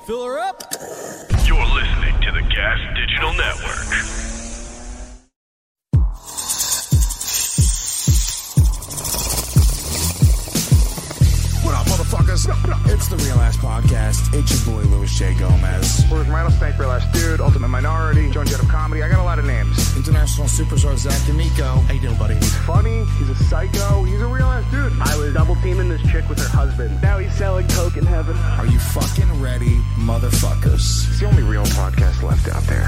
Fill her up. You're listening to the Gas Digital Network. What up, motherfuckers? It's the Real Ass Podcast. It's your boy, Louis J. Gomez. Where's Rattlesnake, Real Ass Dude, Ultimate Minority, Joan Jett of Comedy. I got a lot of names. International superstar Zach D'Amico. How you doing, buddy? He's funny. He's a psycho. He's a real ass dude. I was double teaming this chick with her husband. Now he's selling coke in heaven. Are you fucking ready, motherfuckers? It's the only real podcast left out there.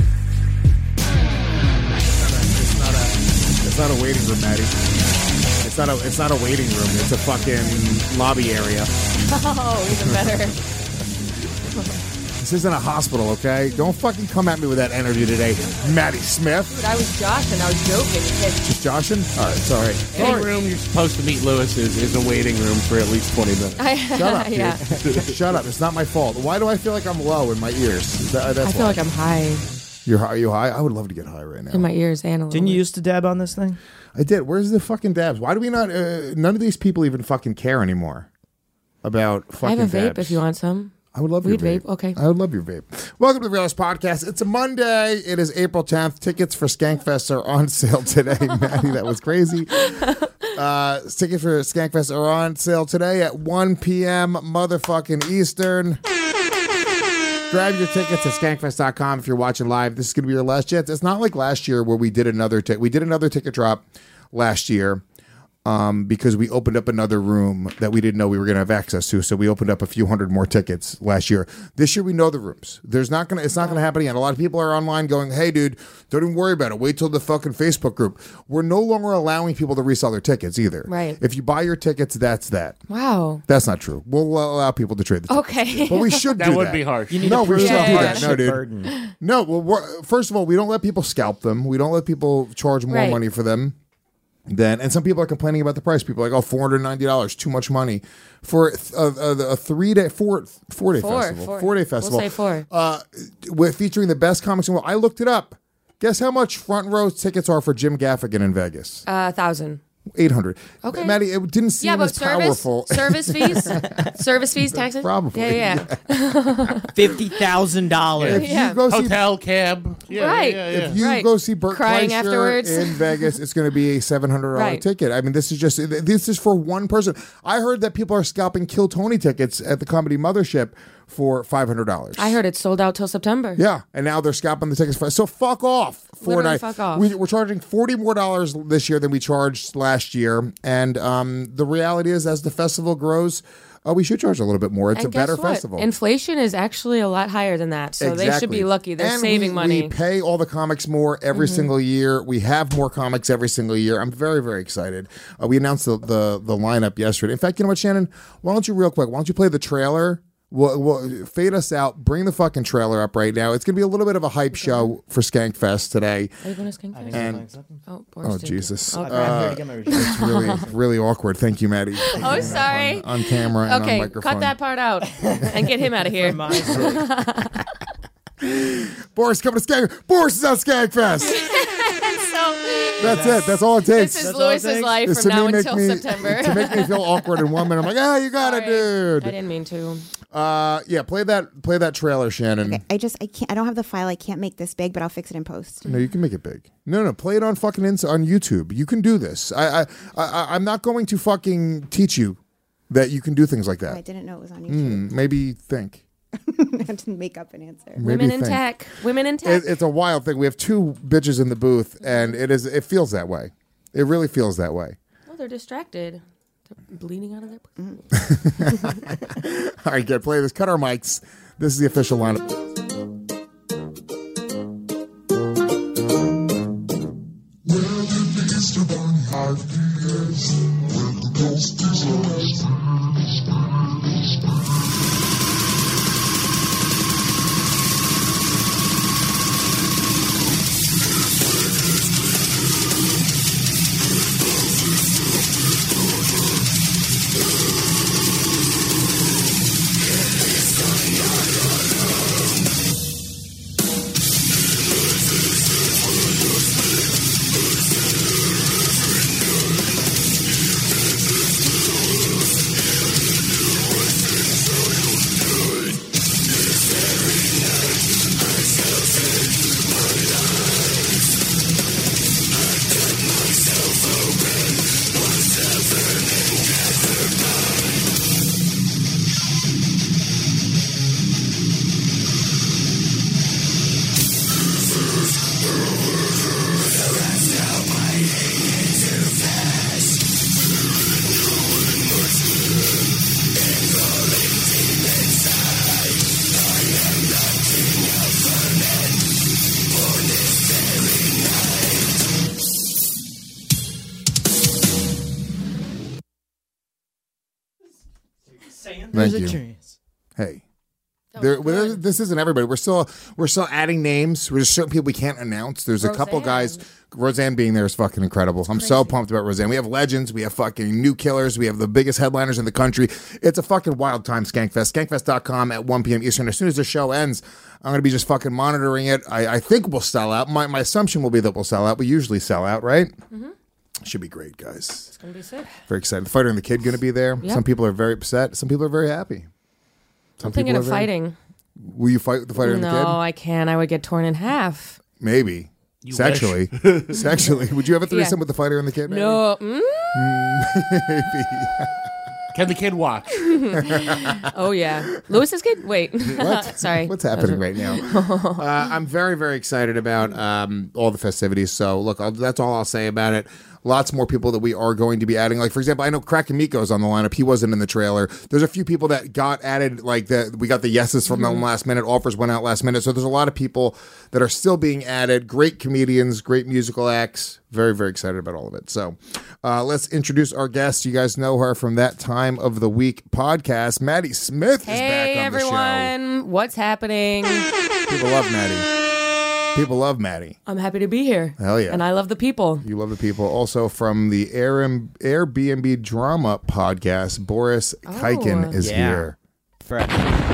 It's not a waiting room, Maddie. It's not a waiting room. It's a fucking lobby area. Oh, even better. This isn't a hospital, okay? Don't fucking come at me with that energy today, Maddie Smith. Dude, I was joshing. I was joking. Just joshing? All right, sorry. Any room you're supposed to meet Lewis is a waiting room for at least 20 minutes. Shut up, dude. Yeah. Shut up. It's not my fault. Why do I feel like I'm low in my ears? That's I feel like I'm high You're high? Are you high? I would love to get high right now. in my ears and a little Didn't you bit. used to dab on this thing? I did. Where's the fucking dabs? Why do we not? None of these people even fucking care anymore about fucking I have a vape dabs. if you want some. I would love Weed your vape. vape, okay. I would love your vape. Welcome to the Real Ass Podcast. It's a Monday. It is April 10th. Tickets for Skankfest are on sale today. Maddie, that was crazy. Tickets for Skankfest are on sale today at 1 p.m. motherfucking Eastern. Grab your tickets at skankfest.com if you're watching live. This is going to be your last chance. It's not like last year where we did another ticket drop last year. Because we opened up another room that we didn't know we were going to have access to, so we opened up a few hundred more tickets last year. This year we know the rooms. It's not going to happen again. A lot of people are online going, "Hey, dude, don't even worry about it. Wait till the fucking Facebook group." We're no longer allowing people to resell their tickets either. Right. If you buy your tickets, that's that. Wow. That's not true. We'll allow people to trade the tickets. Okay. But we should do That that. would be harsh. No, we should do that. No, dude. Burden. No, well, first of all, we don't let people scalp them. We don't let people charge more Right. money for them. And some people are complaining about the price. People are like, oh, $490, too much money for a 4-day festival. 4-day festival. We'll say 4. With featuring the best comics in the world. I looked it up. Guess how much front row tickets are for Jim Gaffigan in Vegas? 1,000. 800. Okay. Maddie, it didn't seem Yeah, but as powerful. service fees, taxes. Probably. Yeah. $50,000. If Yeah. you go see Hotel, cab. Yeah, Right. Yeah, yeah. If you Right. go see Burt Crying Kreischer afterwards. in Vegas, it's going to be a $700 Right. ticket. I mean, this is for one person. I heard that people are scalping Kill Tony tickets at the Comedy Mothership for $500. I heard it's sold out till September. Yeah, and now they're scalping the tickets for. So fuck off. Literally fuck off. We're charging $40 more this year than we charged last year, and the reality is, as the festival grows, we should charge a little bit more. It's And a better guess what? festival. Inflation is actually a lot higher than that, so they should be lucky. They're And saving money. We pay all the comics more every single year. We have more comics every single year. I'm very, very excited. We announced the lineup yesterday. In fact, you know what, Shannon? Why don't you play the trailer? We'll fade us out. Bring the fucking trailer up right now. It's going to be a little bit of a hype show for Skankfest today. Are you going to Skankfest? And Oh, oh Jesus, Okay. it's really awkward. Thank you, Maddie. Oh, sorry. On camera and on Okay, microphone. cut that part out and get him out of here. Boris coming to Skank. Boris is at Skankfest. That's it. That's all it takes. This is Lewis's life It's from to now make until me- September. to make me feel awkward in 1 minute. I'm like, you got it, Sorry. dude. I didn't mean to. Yeah, play that trailer, Shannon. Okay, I can't. I don't have the file. I can't make this big, but I'll fix it in post. No, you can make it big. No, play it on fucking on YouTube. You can do this. I'm not going to fucking teach you that you can do things like Oh, I that. didn't know it was on YouTube. Maybe think. I had to make up an answer. Maybe Women in think. tech. Women in tech. It's a wild thing. We have two bitches in the booth, and it feels that way. It really feels that way. Oh, they're distracted. They're bleeding out of their All right, good. Play this. Cut our mics. This is the official lineup. Thank you. Hey. This isn't everybody. We're still adding names. There's certain people we can't announce. There's a couple guys. Roseanne being there is fucking incredible. I'm so pumped about Roseanne. We have legends. We have fucking new killers. We have the biggest headliners in the country. It's a fucking wild time, Skankfest. Skankfest.com at 1 p.m. Eastern. As soon as the show ends, I'm going to be just fucking monitoring it. I think we'll sell out. My assumption will be that we'll sell out. We usually sell out, right? Mm-hmm. Should be great, guys. It's going to be sick. Very excited. The Fighter and the Kid going to be there. Yep. Some people are very upset. Some people are very happy. I'm thinking of fighting. Will you fight with the Fighter and the Kid? No, I can't. I would get torn in half. Maybe. Sexually. Sexually. Would you have a threesome with the Fighter and the Kid? Maybe? No. Maybe. Can the kid watch? Oh, yeah. Lewis's kid? Wait. What? Sorry. What's happening right now? I'm very, very excited about all the festivities. So, look, that's all I'll say about it. Lots more people that we are going to be adding. Like, for example, I know Kraken Miko's on the lineup. He wasn't in the trailer. There's a few people that got added, like we got the yeses from them last minute. Offers went out last minute. So there's a lot of people that are still being added. Great comedians, great musical acts. Very, very excited about all of it. So let's introduce our guest. You guys know her from That Time of the Week podcast. Maddie Smith is back on the show. Hey, everyone. What's happening? People love Maddie. People love Maddie. I'm happy to be here. Hell yeah. And I love the people. You love the people. Also from the Airbnb drama podcast, Boris Kuiken is here. Fresh.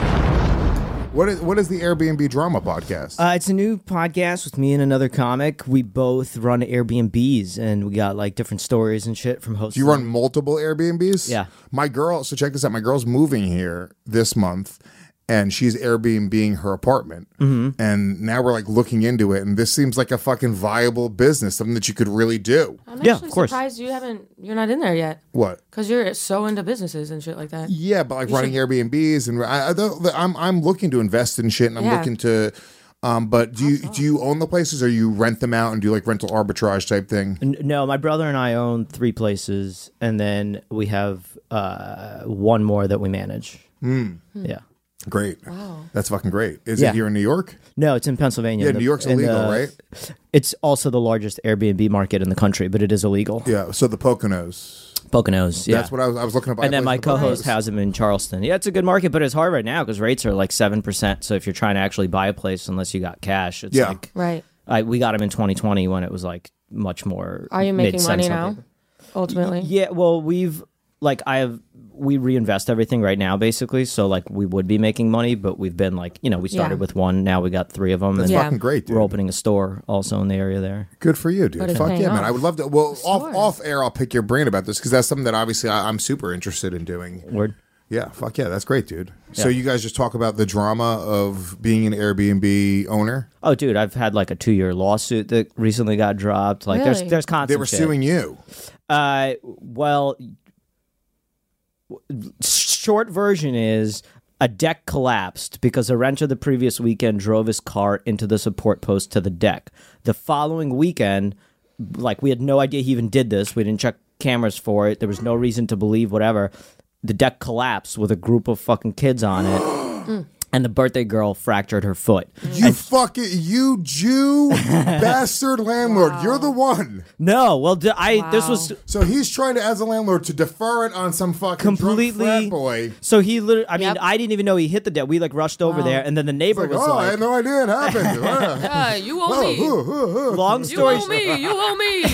What is the Airbnb drama podcast? It's a new podcast with me and another comic. We both run Airbnbs, and we got like different stories and shit from hosts. Do you run multiple Airbnbs? Yeah. So check this out. My girl's moving here this month, and she's Airbnb-ing her apartment. Mm-hmm. And now we're like looking into it, and this seems like a fucking viable business, something that you could really do. I'm actually surprised you're not in there yet. What? Because you're so into businesses and shit like that. Yeah, but like running Airbnbs, and I'm looking to invest in shit, and I'm looking to. But do you own the places, or you rent them out and do like rental arbitrage type thing? No, my brother and I own 3 places, and then we have one more that we manage. Yeah. Great. Wow. That's fucking great. Is it here in New York? No, it's in Pennsylvania. Yeah, New York's illegal, right? It's also the largest Airbnb market in the country, but it is illegal. Yeah, so the Poconos. Yeah. That's what I was looking at. And then my co-host has them in Charleston. Yeah, it's a good market, but it's hard right now because rates are like 7%. So if you're trying to actually buy a place, unless you got cash, it's like... Right. We got them in 2020 when it was like much more... Are you making money now, ultimately? Yeah, well, we reinvest everything right now, basically. So, like, we would be making money, but we've been like, we started with 1. Now we got 3 of them. That's fucking great, dude. We're opening a store also in the area there. Good for you, dude. Fuck yeah, man. I would love to. Well, off air, I'll pick your brain about this because that's something that obviously I'm super interested in doing. Word. Yeah, fuck yeah. That's great, dude. Yeah. So you guys just talk about the drama of being an Airbnb owner? Oh, dude, I've had like a 2-year lawsuit that recently got dropped. Like, really? there's constant They were shit. suing you. Well... Short version is a deck collapsed because a renter the previous weekend drove his car into the support post to the deck. The following weekend, like, we had no idea he even did this. We didn't check cameras for it. There was no reason to believe whatever. The deck collapsed with a group of fucking kids on it. And the birthday girl fractured her foot. You Jew bastard landlord. Wow. You're the one. No, well, this was... So he's trying to, as a landlord, to defer it on some fucking completely drunk frat boy. So he literally... I mean, I didn't even know he hit the deck. We, like, rushed over there, and then the neighbor was like... I had no idea it happened. You owe me. Long story... You owe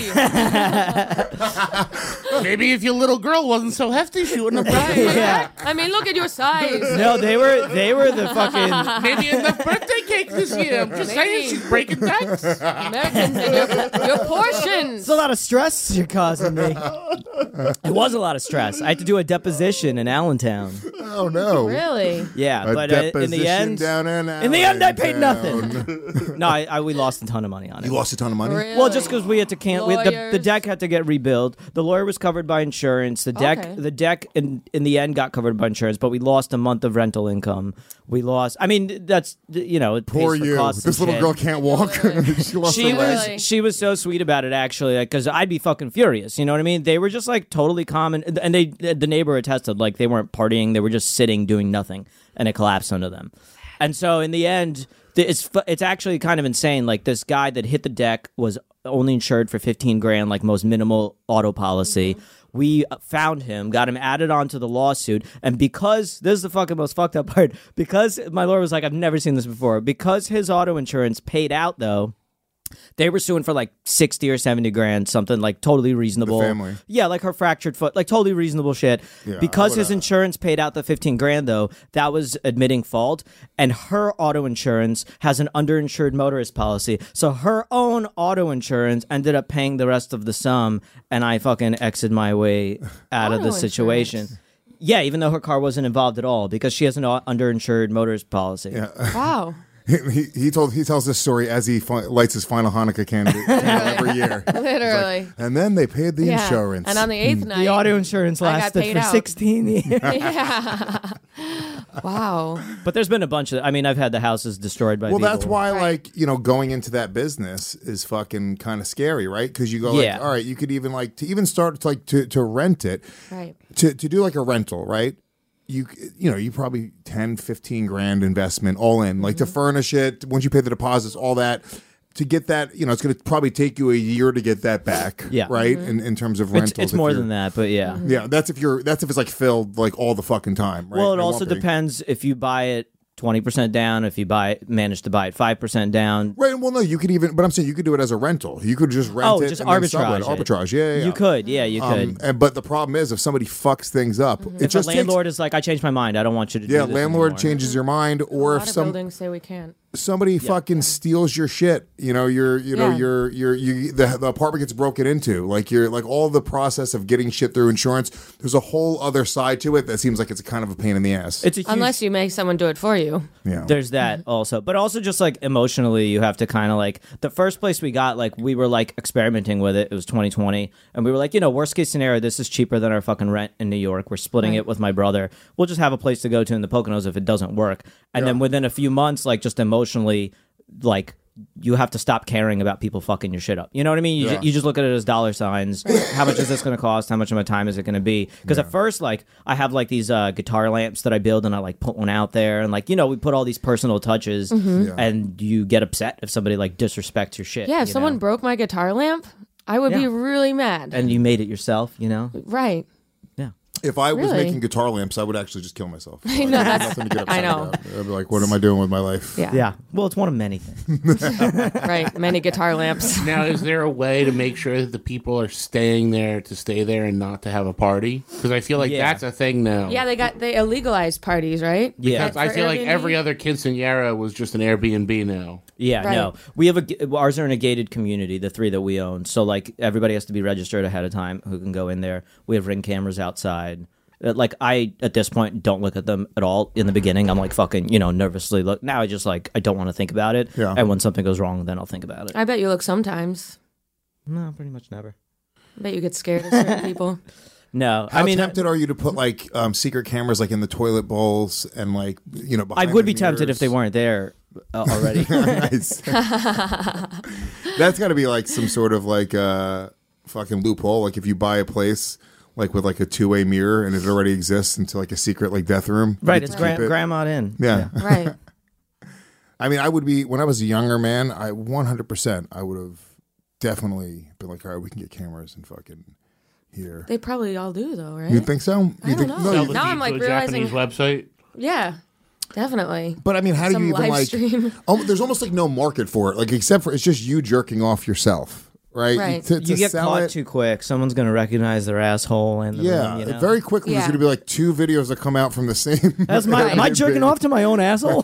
me. Maybe if your little girl wasn't so hefty, she wouldn't have brought you. Yeah. I mean, look at your size. No, they were the fucking... Maybe enough birthday cake this year. I'm just saying, she's breaking decks. Americans and your portions. It's a lot of stress you're causing me. It was a lot of stress. I had to do a deposition in Allentown. Oh, no. Really? Yeah, but in the end... I paid nothing. No, we lost a ton of money on it. You lost a ton of money? Really? Well, just because we had to the deck had to get rebuilt. The lawyer was covered by insurance. The deck in the end got covered by insurance, but we lost a month of rental income. We lost. I mean, that's it poor pays for you. costs. This little girl can't walk. She was so sweet about it, actually, because I'd be fucking furious. You know what I mean? They were just like totally calm, and the neighbor attested, like, they weren't partying. They were just sitting doing nothing, and it collapsed under them. And so in the end, it's actually kind of insane. Like, this guy that hit the deck was only insured for $15,000, like most minimal auto policy. We found him, got him added onto the lawsuit, and because this is the fucking most fucked up part, because my lawyer was like, I've never seen this before, because his auto insurance paid out though. They were suing for like 60 or 70 grand, something like totally reasonable. The family. Yeah, like her fractured foot, like totally reasonable shit. Yeah, because his insurance paid out the 15 grand though, that was admitting fault. And her auto insurance has an underinsured motorist policy. So her own auto insurance ended up paying the rest of the sum, and I fucking exited my way out of the situation. Yeah, even though her car wasn't involved at all, because she has an underinsured motorist policy. Yeah. Wow. He tells this story as he lights his final Hanukkah candle every year. Literally. Like, and then they paid the insurance. And on the 8th night, The auto insurance lasted for 16 years. Yeah. Wow. But there's been a bunch of, I mean, I've had the houses destroyed by people. Well, that's why, like, going into that business is fucking kind of scary, right? Because you go, like, all right, you could even, like, to even start, like, to rent it. Right. To do, like, a rental, right? You probably 10, 15 grand investment all in, like to furnish it. Once you pay the deposits, all that, to get that, it's going to probably take you a year to get that back. Yeah. Right. In terms of rentals. It's more than that, but yeah. Yeah. That's if it's like filled like all the fucking time. Right? Well, it also depends if you buy it 20% down, if you manage to buy it 5% down. Right. Well, no, you could even, but I'm saying you could do it as a rental. You could just rent it. Just and arbitrage. Arbitrage. Yeah. You could. Yeah, you could. But the problem is if somebody fucks things up, if the landlord is like, I changed my mind, I don't want you to do this landlord anymore. changes your mind, or if some buildings say we can't. Somebody fucking steals your shit. The apartment gets broken into. Like all the process of getting shit through insurance. There's a whole other side to it that seems like it's kind of a pain in the ass. Unless you make someone do it for you. Yeah. There's that also, but also just like emotionally, you have to kind of like the first place we got, like we were like experimenting with it. It was 2020, and we were like, worst case scenario, this is cheaper than our fucking rent in New York. We're splitting it with my brother. We'll just have a place to go to in the Poconos if it doesn't work. And then within a few months, like just emotionally, like you have to stop caring about people fucking your shit up. You know what I mean? You just look at it as dollar signs. How much is this going to cost? How much of my time is it going to be? Because at first, like, I have like these guitar lamps that I build, and I like put one out there, and like, we put all these personal touches, and you get upset if somebody like disrespects your shit. Yeah, if someone broke my guitar lamp, I would be really mad. And you made it yourself, Right. Yeah. If I was making guitar lamps, I would actually just kill myself. I know. Nothing to get upset about. I'd be like, what am I doing with my life? Yeah. Well, it's one of many things. Right. Many guitar lamps. Now, is there a way to make sure that the people are staying there to stay there and not to have a party? Because I feel like that's a thing now. Yeah, they illegalized parties, right? Yeah. I feel like every other quinceañera was just an Airbnb now. Yeah, no. We have ours are in a gated community, the 3 that we own. So like everybody has to be registered ahead of time who can go in there. We have Ring cameras outside. Like I at this point don't look at them at all. In the beginning, I'm like fucking nervously look. Now I just like I don't want to think about it. Yeah. And when something goes wrong, then I'll think about it. I bet you look sometimes. No, pretty much never. I bet you get scared of certain people. No, How tempted are you to put like secret cameras like in the toilet bowls and like behind I would be the tempted mirrors? if they weren't there already. Nice. That's got to be like some sort of like fucking loophole. Like if you buy a place like with like a 2-way mirror and it already exists into like a secret like death room. Right, it's grandma in. Yeah. Right. I mean, I would be when I was a younger man. I 100%. I would have definitely been like, all right, we can get cameras and fucking here. They probably all do though, right? You think so? I don't know. No, now I'm like the realizing. Japanese website. Yeah. Definitely. But I mean, how do you even like? There's almost like no market for it, like except for it's just you jerking off yourself, right? Right. To You get sell caught it, too quick. Someone's gonna recognize their asshole and very quickly there's Yeah. gonna be like 2 videos that come out from the same. That's my. Am I jerking off to my own asshole?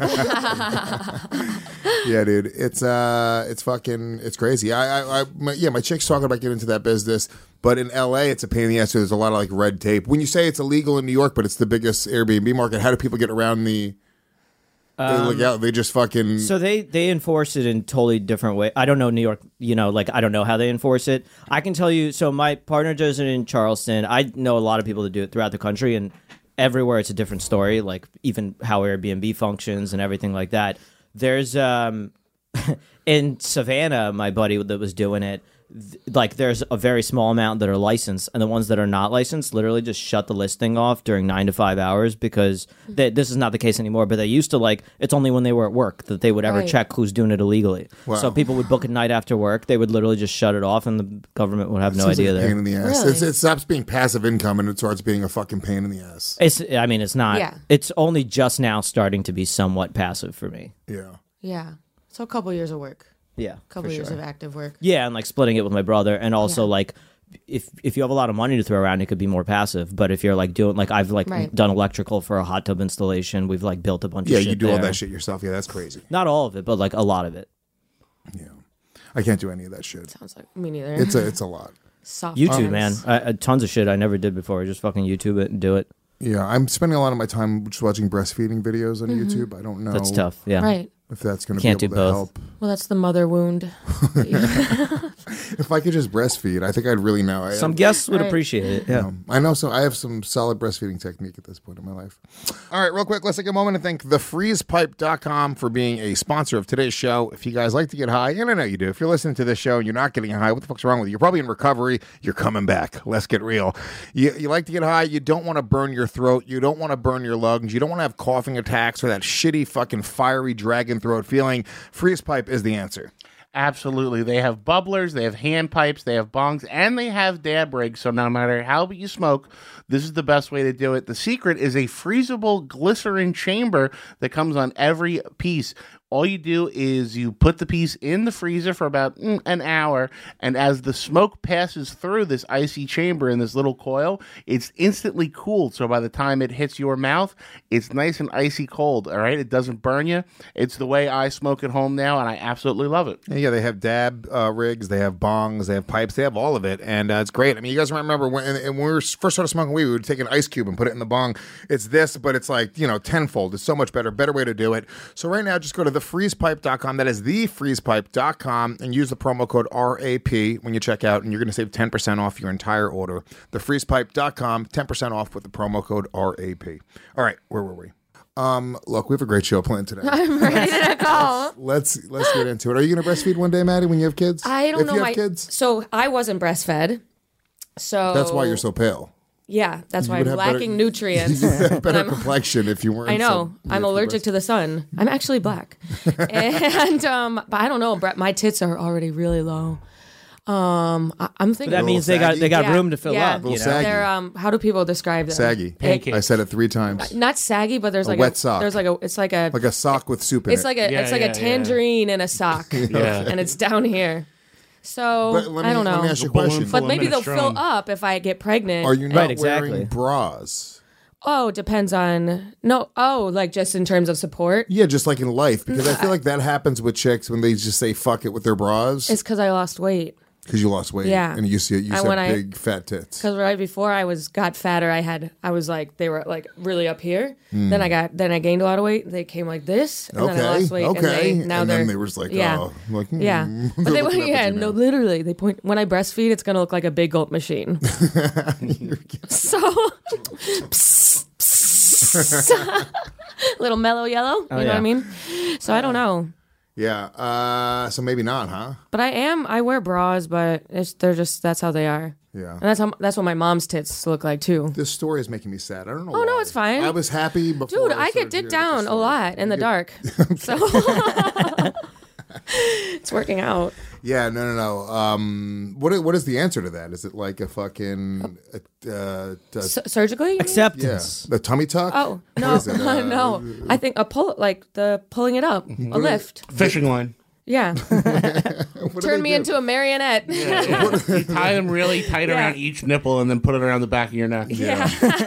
Yeah, dude, it's fucking it's crazy. My chick's talking about getting into that business, but in LA it's a pain in the ass. So there's a lot of like red tape. When you say it's illegal in New York, but it's the biggest Airbnb market, how do people get around the? They just fucking. So they enforce it in totally different way. I don't know New York, like I don't know how they enforce it. I can tell you, so my partner does it in Charleston. I know a lot of people that do it throughout the country, and everywhere it's a different story, like even how Airbnb functions and everything like that. There's in Savannah, my buddy that was doing it, like there's a very small amount that are licensed, and the ones that are not licensed literally just shut the listing off during 9 to 5 hours because this is not the case anymore. But they used to, like, it's only when they were at work that they would ever check who's doing it illegally. Wow. So people would book at night after work. They would literally just shut it off, and the government would have no idea. Like a pain in the ass. Really? It stops being passive income and it starts being a fucking pain in the ass. It's not. Yeah. It's only just now starting to be somewhat passive for me. Yeah. Yeah. So a couple years of work. Yeah, a couple years of active work. Yeah, and like splitting it with my brother, and also like if you have a lot of money to throw around, it could be more passive. But if you're like doing like I've like done electrical for a hot tub installation, we've like built a bunch of shit. Yeah, you do all that shit yourself. Yeah, that's crazy. Not all of it, but like a lot of it. Yeah, I can't do any of that shit. Sounds like me neither. It's a lot. Soft YouTube, man, tons of shit I never did before. I just fucking YouTube it and do it. Yeah, I'm spending a lot of my time just watching breastfeeding videos on YouTube. I don't know. That's tough. Yeah, right. If that's going to be able to help. Well, that's the mother wound. If I could just breastfeed, I think I'd really know. Some guests would appreciate it. Yeah, I know. So I have some solid breastfeeding technique at this point in my life. All right, real quick, let's take a moment and thank thefreezepipe.com for being a sponsor of today's show. If you guys like to get high, and I know you do, if you're listening to this show and you're not getting high, what the fuck's wrong with you? You're probably in recovery. You're coming back. Let's get real. You like to get high. You don't want to burn your throat. You don't want to burn your lungs. You don't want to have coughing attacks or that shitty fucking fiery dragon throat feeling. Freeze Pipe is the answer. Absolutely. They have bubblers, they have hand pipes, they have bongs, and they have dab rigs. So no matter how you smoke, this is the best way to do it. The secret is a freezable glycerin chamber that comes on every piece. All you do is you put the piece in the freezer for about an hour, and as the smoke passes through this icy chamber in this little coil, it's instantly cooled. So by the time it hits your mouth, it's nice and icy cold, all right? It doesn't burn you. It's the way I smoke at home now, and I absolutely love it. Yeah, they have dab rigs, they have bongs, they have pipes, they have all of it, and it's great. I mean, you guys remember when we first started smoking weed, we would take an ice cube and put it in the bong. It's this, but it's like, tenfold. It's so much better way to do it. So right now, just go to thefreezepipe.com. That is thefreezepipe.com, and use the promo code RAP when you check out, and you're going to save 10% off your entire order. Thefreezepipe.com, 10% off with the promo code RAP. All right, where were we? Look, we have a great show planned today. I'm ready to go. Let's get into it. Are you going to breastfeed one day, Maddie, when you have kids? I don't know. If you have kids? So I wasn't breastfed. So that's why you're so pale. Yeah, that's why I'm lacking nutrients. You have better complexion if you weren't. I know. I'm allergic to the sun. I'm actually black. And but I don't know. My tits are already really low. I'm thinking that means they got room to fill up. Saggy. They're how do people describe them? Saggy. Pancake. I said it 3 times. Not saggy, but there's like wet sock. There's like a sock with soup in it. It's like a tangerine in a sock, and it's down here. So I don't know. Let me ask you a question. But maybe they'll fill up if I get pregnant. Are you not wearing bras? Oh, depends on like just in terms of support. Yeah, just like in life, because I feel like that happens with chicks when they just say fuck it with their bras. It's because I lost weight. Because you lost weight, yeah, and you said big fat tits. Because right before I got fatter, I was like they were like really up here. Then I gained a lot of weight. They came like this, and then I lost weight. Okay, and then they were just like, yeah, but they went, literally they point when I breastfeed, it's gonna look like a big gulp machine. So, little mellow yellow, you know what I mean? So I don't know. Yeah, so maybe not, huh? But I wear bras, but that's how they are. Yeah. And that's what my mom's tits look like too. This story is making me sad. I don't know. Oh, no, it's fine. I was happy before. Dude, I get dick down a lot in the dark. So it's working out. Yeah, no. What is the answer to that? Is it like a fucking surgically acceptance? Yeah, the tummy tuck. Oh no, no. I think a pull, like the pulling it up, a lift, fishing line. Yeah. Turn me into a marionette. Yeah. You tie them really tight around each nipple and then put it around the back of your neck. Yeah.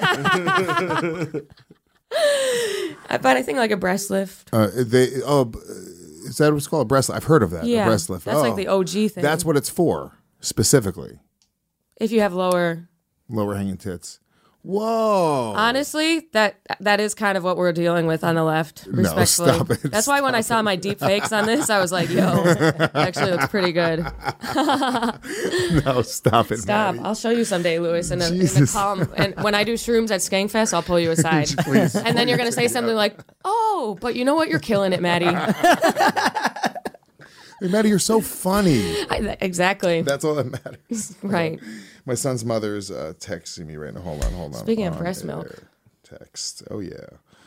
But I think like a breast lift. Is that what's called a breast lift? I've heard of that. Yeah. A breast lift. That's like the OG thing. That's what it's for, specifically. If you have lower hanging tits. Whoa. Honestly, that is kind of what we're dealing with on the left, respectfully. No, stop it. That's why when I saw my deep fakes on this, I was like, yo, actually looks pretty good. No, stop it, Stop. Maddie. I'll show you someday, Lewis, in a calm. And when I do shrooms at Skankfest, I'll pull you aside. Please. And then you're going to say something like, oh, but you know what? You're killing it, Maddie. Hey, Maddie, you're so funny. Exactly. That's all that matters. Right. My son's mother's texting me right now. Hold on. Speaking of breast milk. Text. Oh, yeah.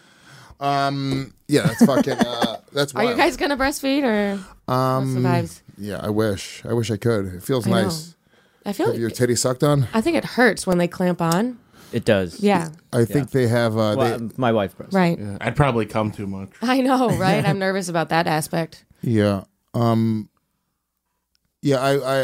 Yeah, that's fucking, that's Are wild. you guys going to breastfeed or what's the vibes? Yeah, I wish I could. It feels I know. nice. I feel Have your titty sucked on? I think it hurts when they clamp on. It does. Yeah. I think they have, Well, my wife breast. Right. Yeah, I'd probably come too much. I know, right? I'm nervous about that aspect. yeah. Yeah,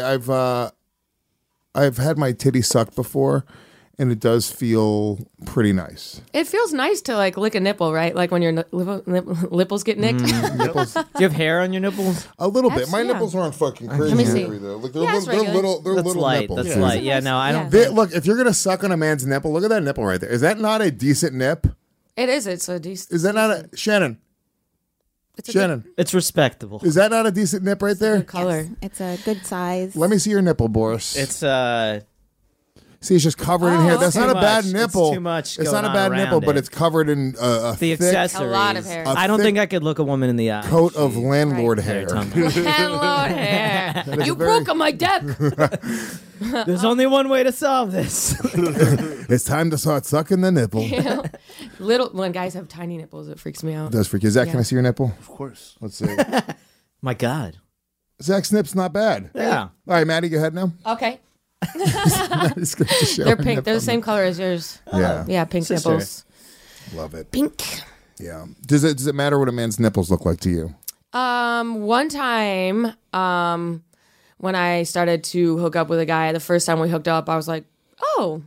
I've had my titty sucked before, and it does feel pretty nice. It feels nice to like lick a nipple, right? Like when your nipples get nicked. Nipples, Do you have hair on your nipples? a little bit. That's- My yeah. nipples aren't fucking crazy. me see. hairy, though. Like they're, Yeah, it's they're regular. little. They're That's little light. nipples. That's Yeah. light. Yeah, no, I don't. Look, if you're gonna suck on a man's nipple, look at that nipple right there. Is that not a decent nip? It is. It's a decent. Is that not a Shannon? It's a Shannon, It's respectable. is that not a decent nip right there? good color. It's a good size. Let me see your nipple, Boris. It's See, it's just covered in hair. That's too not a bad much. It's nipple. too much It's going not a on bad nipple, around but it. it's covered in a the thick accessories. A lot of hair. I don't thick think I could look a woman in the eye. coat of landlord There, hair. Tom. Landlord hair. You broke on my deck. There's only one way to solve this. It's time to start sucking the nipple. Little when guys have tiny nipples, it freaks me out. Does freak you. Zach, can Yeah. I see your nipple? Of course. Let's see. My God. Zach's nip's not bad. Yeah. All right, Maddie, go ahead now. Okay. Just gonna show They're her pink. nipple. They're the same color as yours. Yeah. Yeah, pink Sister. nipples. Love it. Pink. Yeah. Does it matter what a man's nipples look like to you? One time, when I started to hook up with a guy, the first time we hooked up, I was like, oh.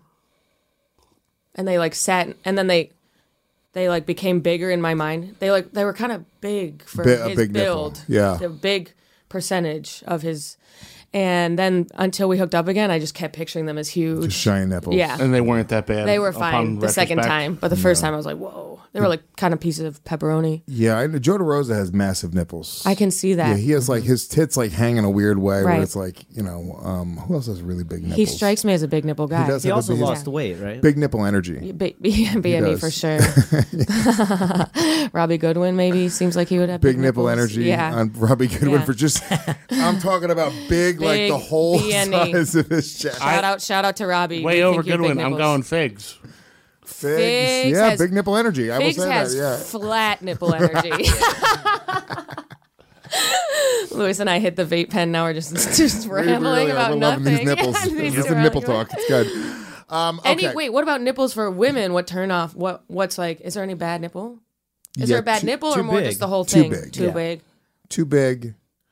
And they like sat, and then they like became bigger in my mind. They were kind of big for A his big nipple. build. Yeah. The big percentage of his. And then until we hooked up again, I just kept picturing them as huge. Just shiny nipples. Yeah. And they weren't that bad. They were upon fine the second retrospect. time, but the first time I was like, whoa. They were like kind of pieces of pepperoni. Yeah, I know Joe DeRosa has massive nipples. I can see that. Yeah, he has like his tits like hang in a weird way where Right. it's like, who else has really big nipples? He strikes me as a big nipple guy. does He have a also big- lost weight, right? Big nipple energy. B&E does. for sure. Robbie Goodwin maybe seems like he would have Big nipple nipples. energy Yeah. on Robbie Goodwin Yeah. for just I'm talking about big like Big the whole B&E. size of his chest. Shout out to Robbie. Way We over think you have big Goodwin. I'm nipples. going figs. Figs. Yeah, has- big nipple energy. I will Figs say has that. Yeah. flat nipple energy. Louis and I hit the vape pen. Now we're just rambling really about We're loving nothing. these nipples. Yeah, these This is are the nipple really talk. It's good. Okay. Wait, what about nipples for women? What turn off? What's like? Is there any bad nipple? Is Yeah, there a bad nipple too or more big. just the whole Too thing? big. Too Yeah. big. Too big.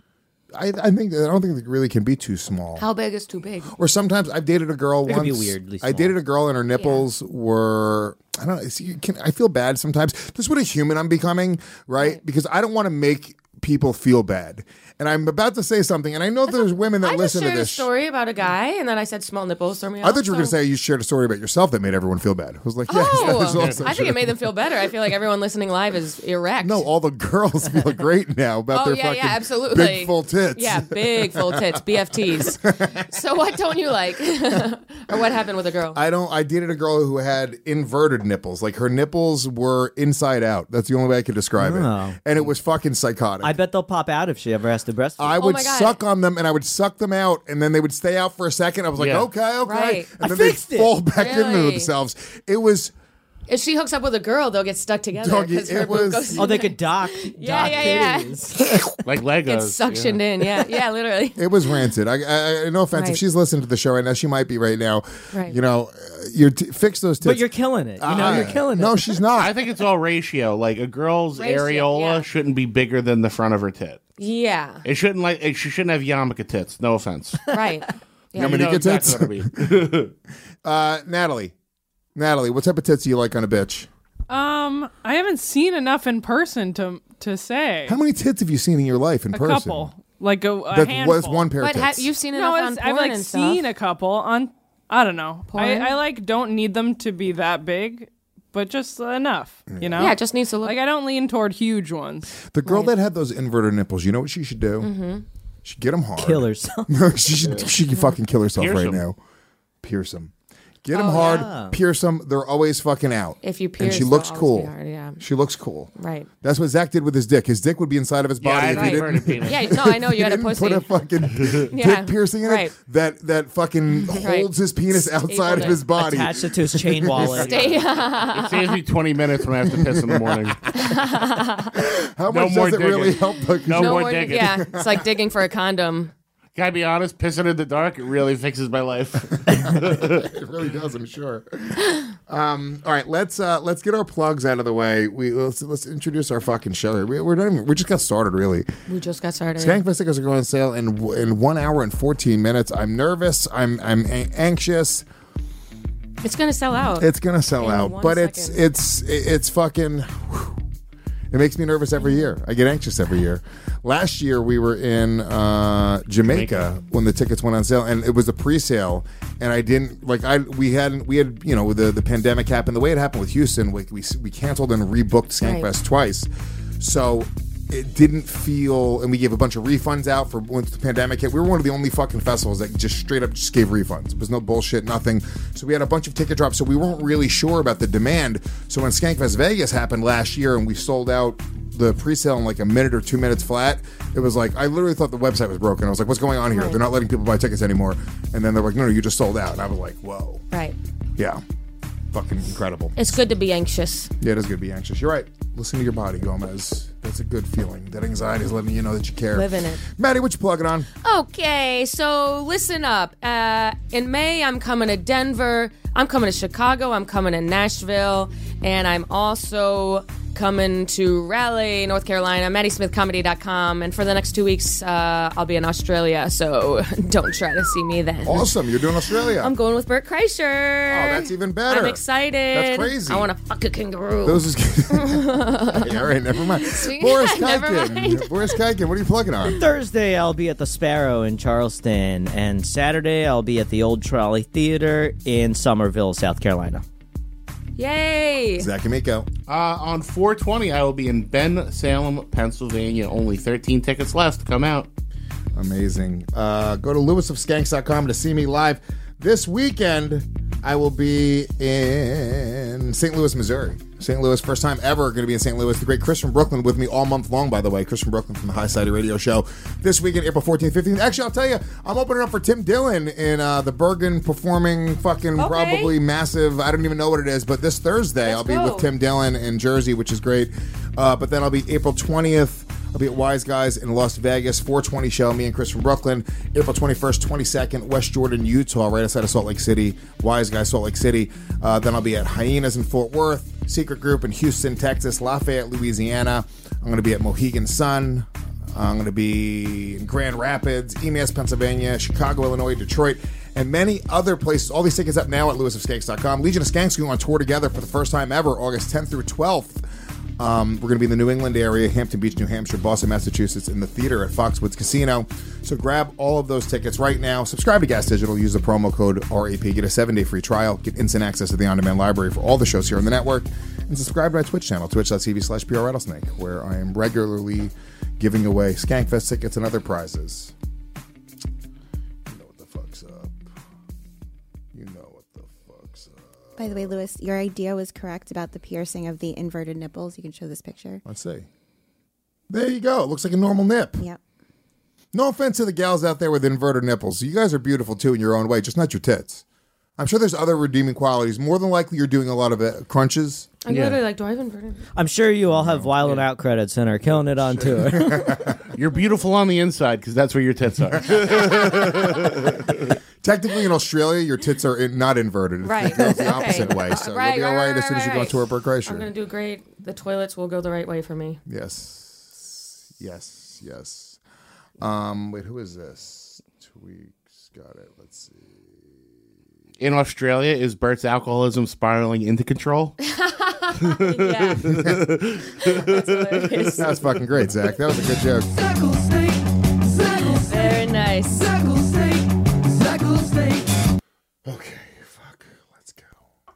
I don't think it really can be too small. How big is too big? Or sometimes I've dated a girl It once. could be weirdly I small. dated a girl and her nipples were. I don't know. See, I feel bad sometimes. This is what a human I'm becoming, right? Because I don't want to make people feel bad. And I'm about to say something, and I know there's women that I just listen to shared a this. story about a guy, and then I said small nipples throw me off. I thought you were going to so- say you shared a story about yourself that made everyone feel bad. I was like, yes, that is Oh, also I think true. it made them feel better. I feel like everyone listening live is erect. No, all the girls feel great now about Oh, their yeah, fucking yeah, absolutely. big full tits. Yeah, big full tits, BFTs. So what don't you like? Or what happened with a girl? I dated a girl who had inverted nipples. Like her nipples were inside out. That's the only way I could describe Oh. it. And it was fucking psychotic. I bet they'll pop out if she ever has to breastfeed. I would my God. suck on them and I would suck them out and then they would stay out for a second. I was like, Yeah. okay. Right. And I then they'd fixed it. fall back into Really? themselves. It was If she hooks up with a girl, they'll get stuck together Doggy, because her it boob was- goes. Oh, they could dock. Yeah, dock yeah. titties. Like Legos. It's suctioned in. Yeah, literally. it was rancid. I no offense. If Right. she's listening to the show right now, she might be right now. Right. You know, fix those tits. But you're killing it. You're killing it. No, she's not. I think it's all ratio. Like a girl's Ratio, areola yeah. shouldn't be bigger than the front of her tit. Yeah, She shouldn't have yarmulke tits. No offense. right. Yeah. How many You know good tits? exactly what I mean. Natalie, what type of tits do you like on a bitch? I haven't seen enough in person to say. How many tits have you seen in your life in A person? couple, like a That handful. was one pair of But tits. you've seen it No, on it's, porn I've like and seen stuff. a couple on. I don't know. Porn? I like don't need them to be that big, but just enough. You know. Yeah, it just needs to look. Like I don't lean toward huge ones. The girl that had those inverted nipples, you know what she should do? Mm-hmm. She should get them hard. Kill herself. she can fucking kill herself Pierce right 'em. now. Pierce them. Get them hard, yeah. pierce them. They're always fucking out. If you and pierce, she looks they'll always cool. be hard, yeah. She looks cool. Right. That's what Zach did with his dick. His dick would be inside of his body if he Right. didn't. Yeah, no, I know you he had a didn't pussy. put a fucking Yeah, dick piercing in right. it that fucking Right. holds his penis outside of it. his body. Attached it to his chain wallet. It saves me 20 minutes when I have to piss in the morning. How No much more does it really digging. help? Though? 'Cause No you- more digging. Yeah, it's like digging for a condom. Can I be honest? Pissing in the dark, it really fixes my life. It really does, I'm sure. All right, let's get our plugs out of the way. Let's introduce our fucking show here. We just got started, really. We just got started. Skankfest tickets are going on sale in 1 hour and 14 minutes. I'm nervous. I'm anxious. It's gonna sell out. It's gonna sell In out, 1 but second. it's fucking. Whew. It makes me nervous every year. I get anxious every year. Last year we were in Jamaica when the tickets went on sale, and it was a pre-sale. And I didn't we had the pandemic happened the way it happened with Houston. We canceled and rebooked Skankfest Right. twice, so it didn't feel. And we gave a bunch of refunds out for once the pandemic hit. We were one of the only fucking festivals that just straight up just gave refunds. It was no bullshit, nothing. So we had a bunch of ticket drops. So we weren't really sure about the demand. So when Skankfest Vegas happened last year and we sold out the pre-sale in like a minute or 2 minutes flat, it was like I literally thought the website was broken. I was like, what's going on here? Right. They're not letting people buy tickets anymore. And then they're like, no, you just sold out. And I was like, whoa. Right. Yeah. Fucking incredible. It's good to be anxious. Yeah, it is good to be anxious. You're right. Listen to your body, Gomez. That's a good feeling. That anxiety is letting you know that you care. Live in it. Maddie, what you plugging on? Okay, so listen up. In May, I'm coming to Denver. I'm coming to Chicago. I'm coming to Nashville. And I'm also coming to Raleigh, North Carolina, MaddieSmithComedy.com. And for the next 2 weeks, I'll be in Australia. So don't try to see me then. Awesome. You're doing Australia. I'm going with Bert Kreischer. Oh, that's even better. I'm excited. That's crazy. I want to fuck a kangaroo. Those is all right, never mind. Boris Never Kaikin. mind. Boris Kaikin, what are you plugging on? Thursday, I'll be at the Sparrow in Charleston, and Saturday, I'll be at the Old Trolley Theater in Somerville, South Carolina. Yay! Zach and Miko. On 4/20, I will be in Ben Salem, Pennsylvania. Only 13 tickets left to come out. Amazing. Go to lewisofskanks.com to see me live. This weekend, I will be in St. Louis, Missouri. St. Louis, first time ever going to be in St. Louis. The great Chris from Brooklyn with me all month long, by the way. Chris from Brooklyn from the High Sidey Radio Show. This weekend, April 14th, 15th. Actually, I'll tell you, I'm opening up for Tim Dillon in the Bergen performing fucking probably massive, I don't even know what it is, but this Thursday, I'll be with Tim Dillon in Jersey, which is great. But then I'll be April 20th. I'll be at Wise Guys in Las Vegas, 420 show, me and Chris from Brooklyn. April 21st, 22nd, West Jordan, Utah, right outside of Salt Lake City. Wise Guys, Salt Lake City. Then I'll be at Hyenas in Fort Worth, Secret Group in Houston, Texas, Lafayette, Louisiana. I'm going to be at Mohegan Sun. I'm going to be in Grand Rapids, EMS, Pennsylvania, Chicago, Illinois, Detroit, and many other places. All these tickets up now at lewisofskanks.com. Legion of Skanks going on tour together for the first time ever, August 10th through 12th. We're going to be in the New England area, Hampton Beach, New Hampshire, Boston, Massachusetts, in the theater at Foxwoods Casino. So grab all of those tickets right now. Subscribe to Gas Digital. Use the promo code RAP. Get a 7-day free trial. Get instant access to the on-demand library for all the shows here on the network. And subscribe to my Twitch channel, twitch.tv/PRRattlesnake, where I am regularly giving away Skankfest tickets and other prizes. You know what the fuck's up. You know what the fuck's up. By the way, Lewis, your idea was correct about the piercing of the inverted nipples. You can show this picture. Let's see. There you go. It looks like a normal nip. Yep. No offense to the gals out there with inverted nipples. You guys are beautiful too in your own way, just not your tits. I'm sure there's other redeeming qualities. More than likely, you're doing a lot of crunches. I'm literally like, do I have inverted? I'm sure you all have Wild 'N Out credits and are killing it on tour. You're beautiful on the inside because that's where your tits are. Technically, in Australia, your tits are not inverted. Right. It goes the Okay. opposite way. So Right, you'll be all right, right as soon as you go right. on tour at Bert Kreischer. I'm going to do great. The toilets will go the right way for me. Yes. Yes. Yes. Wait, who is this? Tweaks. Got it. Let's see. In Australia, is Bert's alcoholism spiraling into control? Yeah. That's hilarious. That was fucking great, Zach. That was a good joke. Very nice. Okay, fuck. Let's go.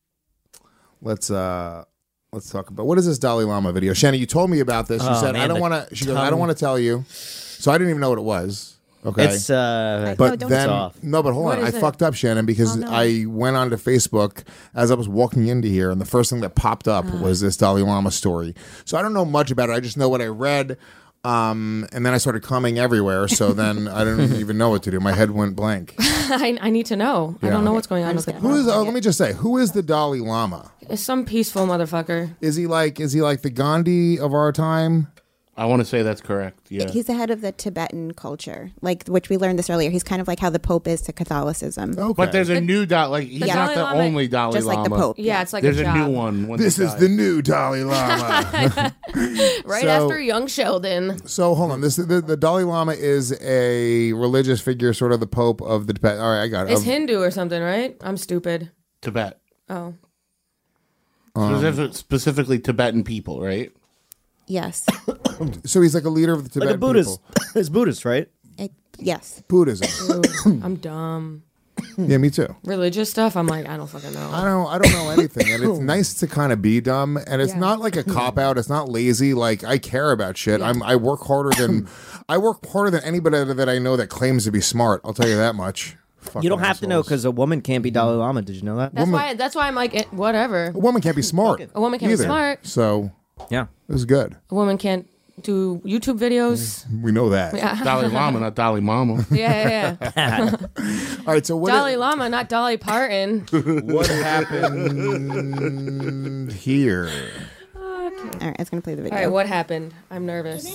Let's talk about what is this Dalai Lama video? Shannon, you told me about this. You said man, I don't the want to. She goes, I tongue. don't want to tell you. So I didn't even know what it was. Okay. It's No, But don't then, off. no, but hold What on. I is it? fucked up, Shannon, because I went onto Facebook as I was walking into here, and the first thing that popped up was this Dalai Lama story. So I don't know much about it. I just know what I read, and then I started coming everywhere. So then I didn't even know what to do. My head went blank. I need to know. I don't know what's going on with it. Who is? Let me just say, who is the Dalai Lama? It's some peaceful motherfucker. Is he like the Gandhi of our time? I want to say that's correct. Yeah. He's the head of the Tibetan culture, like which we learned this earlier. He's kind of like how the Pope is to Catholicism. Okay. But there's a new like he's Yeah. not Dalai the Lama- only Dalai just Lama. like the Pope. Yeah, it's like There's a a job. new one. when This they is die. the new Dalai Lama. Right So- after young Sheldon. So hold on. The Dalai Lama is a religious figure, sort of the Pope of the Tibet. All right, I got it. It's Hindu or something, right? I'm stupid. Tibet. Oh. Specifically Tibetan people, right? Yes. So he's like a leader of the like Tibetan a Buddhist. people. It's Buddhist, right? Yes. Buddhism. I'm dumb. Yeah, me too. Religious stuff, I'm like, I don't fucking know. I don't know anything, and it's nice to kind of be dumb, and it's Yeah. not like a cop out. It's not lazy. Like I care about shit. I work harder than anybody that I know that claims to be smart. I'll tell you that much. You don't Fucking have to know assholes. because a woman can't be Dalai Lama. Did you know that? That's why I'm like, whatever. A woman can't be smart. A woman can't be either. smart. So Yeah. this is good. A woman can't do YouTube videos. We know that. Dalai Lama, not Dalai Mama. Yeah. All right. So what? Dalai Lama, not Dolly Parton. What happened here? All right, I was gonna play the video. All right, what happened? I'm nervous.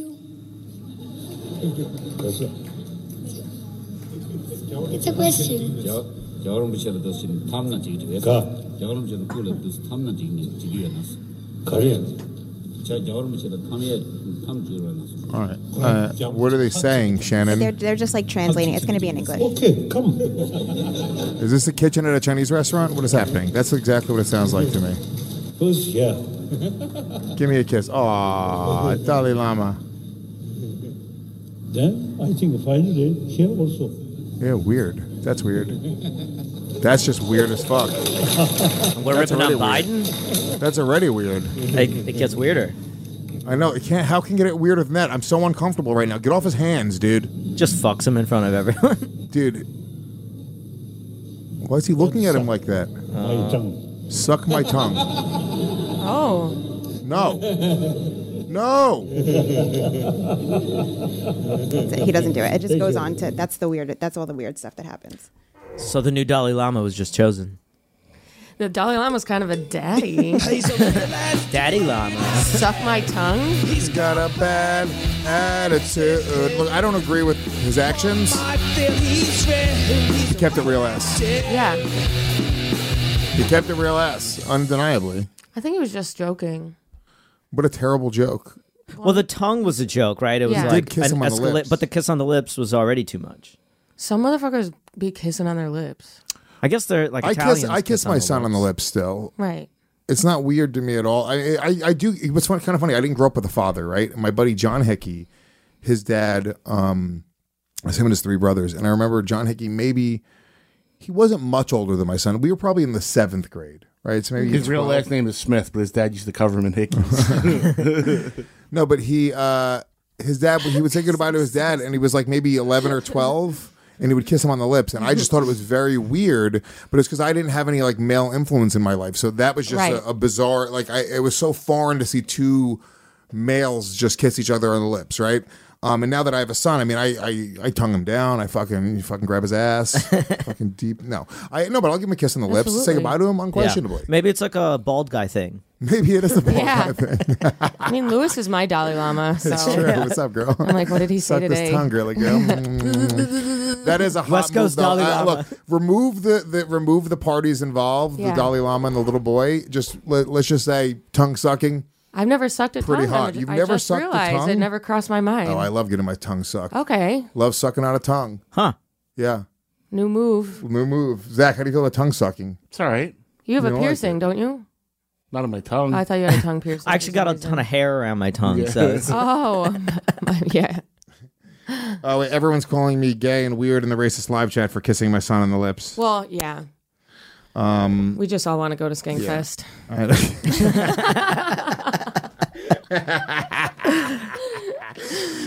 It's a question. 여러분께서 도신 탐나 지기에서 여러분께서 꿀을 도시 탐나 지기는 지기에서 거리에 저 여러분께서 탐에 탐지로나서. All right. What are they saying, Shannon? They're just like translating. It's gonna be in English. Okay, come. Is this the kitchen at a Chinese restaurant? What is happening? That's exactly what it sounds like to me. First, yeah. Give me a kiss. Aw, Dalai Lama. Then I think finally here also. Yeah, weird. That's weird. That's just weird as fuck. We're That's ripping on already weird. Biden. That's already weird. It gets weirder. I know. It can't. How can it get weirder than that? I'm so uncomfortable right now. Get off his hands, dude. Just fucks him in front of everyone. Dude. Why is he looking at him like that? My tongue. Suck my tongue. Oh. No. No. He doesn't do it. It just goes on to that's all the weird stuff that happens. So the new Dalai Lama was just chosen. The Dalai Lama's kind of a daddy. Daddy Lama. Suck my tongue. He's got a bad attitude. Look, I don't agree with his actions. He kept it real ass. Yeah. He kept it real ass, undeniably. I think he was just joking. What a terrible joke. Well, the tongue was a joke, right? It was Yeah. like Did kiss him on the lips. but the kiss on the lips was already too much. Some motherfuckers be kissing on their lips. I guess they're like I Italians. kiss my son on the lips still. Right. It's not weird to me at all. I do. What's kind of funny? I didn't grow up with a father, right? My buddy John Hickey, his dad, was him and his three brothers, and I remember John Hickey. Maybe he wasn't much older than my son. We were probably in the 7th grade, right? So maybe His real 12. last name is Smith, but his dad used to cover him in Hickey. No, but his dad, he would say goodbye to his dad, and he was like maybe 11 or 12. And he would kiss him on the lips, and I just thought it was very weird. But it's because I didn't have any like male influence in my life, so that was just Right. a bizarre. Like it was so foreign to see two males just kiss each other on the lips, right? And now that I have a son, I mean, I tongue him down. I fucking grab his ass, fucking deep. No, but I'll give him a kiss on the lips. Say Absolutely. goodbye to him Yeah. unquestionably. Maybe it's like a bald guy thing. Maybe it is the bald Yeah. guy thing. I mean, Lewis is my Dalai Lama, so It's true. What's up, girl? I'm like, what did he say Suck today? this tongue, girly girl. That is a hot West Coast move, though. Dalai Lama. Look, remove the parties involved. Yeah. The Dalai Lama and the little boy. Just let's just say tongue sucking. I've never sucked a Pretty tongue. hot. You've never I just sucked a realized tongue? It never crossed my mind. Oh, I love getting my tongue sucked. Okay. Love sucking out a tongue. Huh. Yeah, New move. new move. Zach, how do you feel about tongue sucking? It's all right. You have You a don't like piercing, it. don't you? Not on my tongue. I thought you had a tongue piercing. I actually got a ton of hair around my tongue, so it's, Oh, yeah. Oh, wait, everyone's calling me gay and weird in the racist live chat for kissing my son on the lips. Well, yeah. We just all want to go to Skankfest.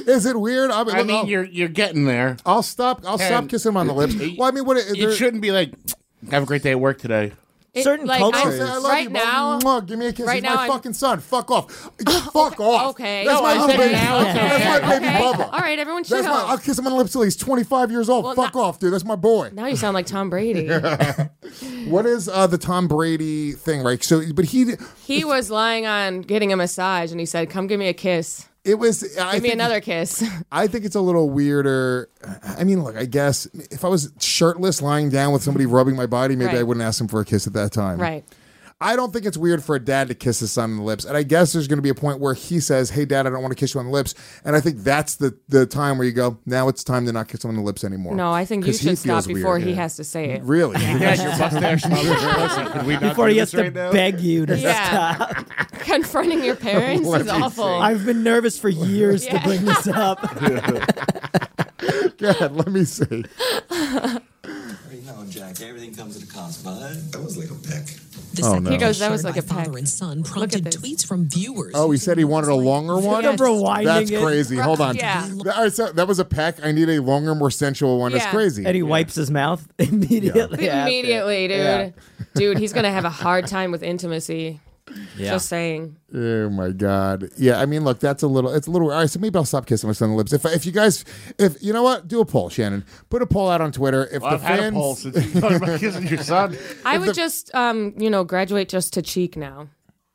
Is it weird? I mean, you're getting there. I'll stop kissing him on the lips. Well, I mean, it shouldn't be like, have a great day at work today. Certain cultures. I love right you, now, Mwah, give me a kiss. right He's now my I'm- fucking son. Fuck off. Fuck off. Okay. That's No, my I little said baby. now. That's my baby Bubba. All right, everyone chill. I'll kiss him on the lips till he's 25 years old. Well, Fuck off, dude. That's my boy. Now you sound like Tom Brady. What is the Tom Brady thing, right? So, but He was lying on getting a massage, and he said, "Come give me a kiss. It was. Give me another kiss." I think it's a little weirder. I mean, look, I guess if I was shirtless lying down with somebody rubbing my body, maybe Right. I wouldn't ask him for a kiss at that time. Right. I don't think it's weird for a dad to kiss his son on the lips. And I guess there's going to be a point where he says, "Hey, Dad, I don't want to kiss you on the lips." And I think that's the time where you go, now it's time to not kiss him on the lips anymore. No, I think you 'Cause he should stop feels before weird. he has to say it. Really? Yeah, your mustache smells delicious. Could we not Before do he has this to right now? beg you to Yeah. stop. Confronting your parents Let is me awful. I've been nervous for years to Yeah. bring this up. Go ahead, let me see. No, Jack, everything comes at a cost, bud. That was like a peck. Oh, no. He goes, "That was like a father peck." and son Look prompted at this. tweets from viewers. Oh, he said he wanted a longer one? Yes. Rewinding That's it. crazy. Hold on. Yeah. All right, so that was a peck. I need a longer, more sensual one. That's Yeah. crazy. And he wipes his mouth immediately. after. Immediately, dude. Yeah. Dude, he's gonna have a hard time with intimacy. Yeah. Just saying. Oh my God. Yeah, I mean, look, it's a little all right, so maybe I'll stop kissing my son on the lips. If you guys, you know what, do a poll, Shannon. Put a poll out on Twitter. If Well, the I've had a fans, poll since you talked about kissing your son. I would just, graduate just to cheek now.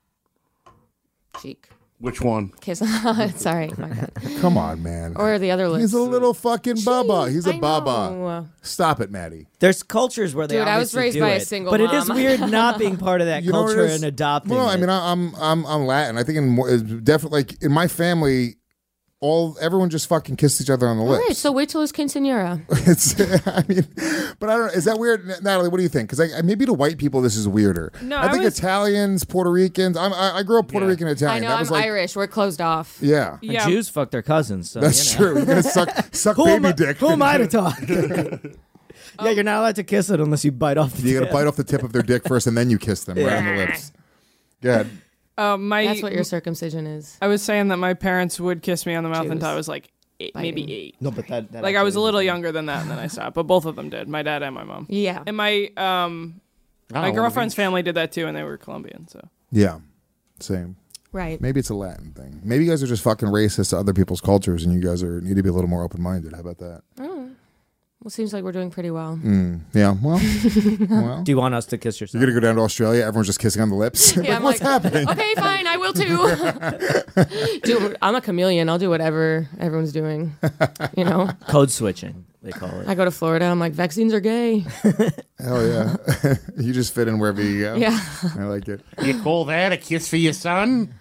Cheek. Which one? Kiss. Sorry. My bad. come on, man. Or the other lips. He's a little fucking baba. He's a I baba. know. Stop it, Maddie. There's cultures where they Dude, I was obviously raised do by a it, single but it is mom. weird not being part of that You know what it culture is? and adopting. Well, I it. mean, I'm Latin. I think definitely like in my family, everyone just fucking kissed each other on the All lips. right, so wait till it's quinceanera. I mean, but I don't know. Is that weird, Natalie? What do you think? Because maybe to white people this is weirder. No, I think I was- Italians, Puerto Ricans. I grew up Puerto Rican and I Italian. know, That I'm was like, Irish. We're closed off. Yeah, And Yeah. Jews fuck their cousins. So, that's you know. true. You're gonna suck Who am baby I- dick. Who am I to talk? Yeah, you're not allowed to kiss it unless you bite off the You tip. gotta bite off the tip of their dick first, and then you kiss them right on the lips. Good. That's what your circumcision is. I was saying that my parents would kiss me on the mouth Jews. until I was like maybe Biting. 8. No, but that Like I was a little younger than that, and then I stopped. But both of them did. My dad and my mom. Yeah. And my Oh, girlfriend's family did that too, and they were Colombian. So Yeah, same. Right. Maybe it's a Latin thing. Maybe you guys are just fucking racist to other people's cultures, and you guys need to be a little more open minded. How about that? Well, seems like we're doing pretty well. Yeah. Well, well. Do you want us to kiss your son? You're gonna go down to Australia. Everyone's just kissing on the lips. Yeah, I'm what's like, happening? Okay, fine, I will too. Dude, I'm a chameleon. I'll do whatever everyone's doing. You know, Code switching, they call it. I go to Florida. I'm like, vaccines are gay. Hell yeah. You just fit in wherever you go. Yeah. I like it. You call that a kiss for your son?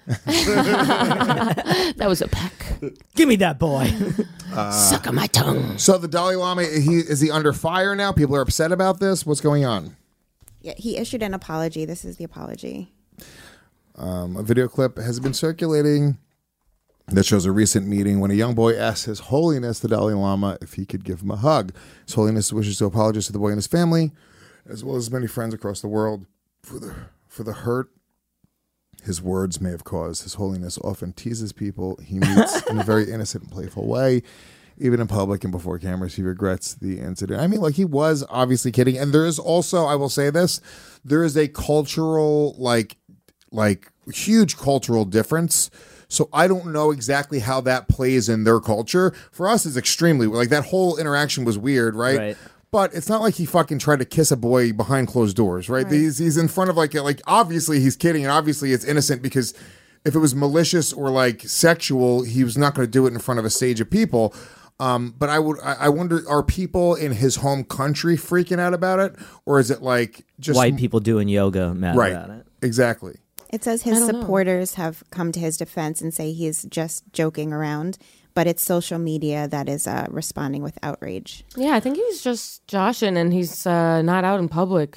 That was a peck. Give me that boy. Suck on my tongue. So the Dalai Lama, is he under fire now? People are upset about this. What's going on? Yeah, he issued an apology. This is the apology. A video clip has been circulating that shows a recent meeting when a young boy asked His Holiness the Dalai Lama if he could give him a hug. His Holiness wishes to apologize to the boy and his family, as well as many friends across the world, for the hurt his words may have caused. His Holiness often teases people he meets in a very innocent and playful way. Even in public and before cameras, he regrets the incident. I mean, like, he was obviously kidding. And there is also, I will say this, there is a cultural, like huge cultural difference. So I don't know exactly how that plays in their culture. For us, it's extremely, like, that whole interaction was weird, right? But it's not like he fucking tried to kiss a boy behind closed doors, right? He's in front of like obviously he's kidding, and obviously it's innocent, because if it was malicious or like sexual, he was not going to do it in front of a stage of people. But I wonder, are people in his home country freaking out about it, or is it like just white people doing yoga mad about it? Exactly. It says his supporters have come to his defense and say he's just joking around, but it's social media that is responding with outrage. Yeah, I think he's just joshing, and he's not out in public.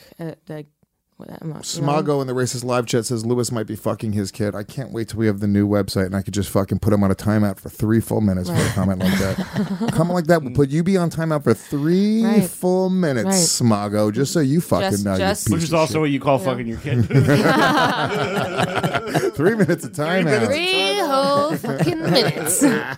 Smago in the Racist Live chat says Lewis might be fucking his kid. I can't wait till we have the new website and I could just fucking put him on a timeout for 3 full minutes for a comment like that. A comment like that will put you be on timeout for 3 full minutes, Smago, just so you fucking know. Which is also what you call fucking your kid. 3 minutes of timeout. 3 whole fucking minutes.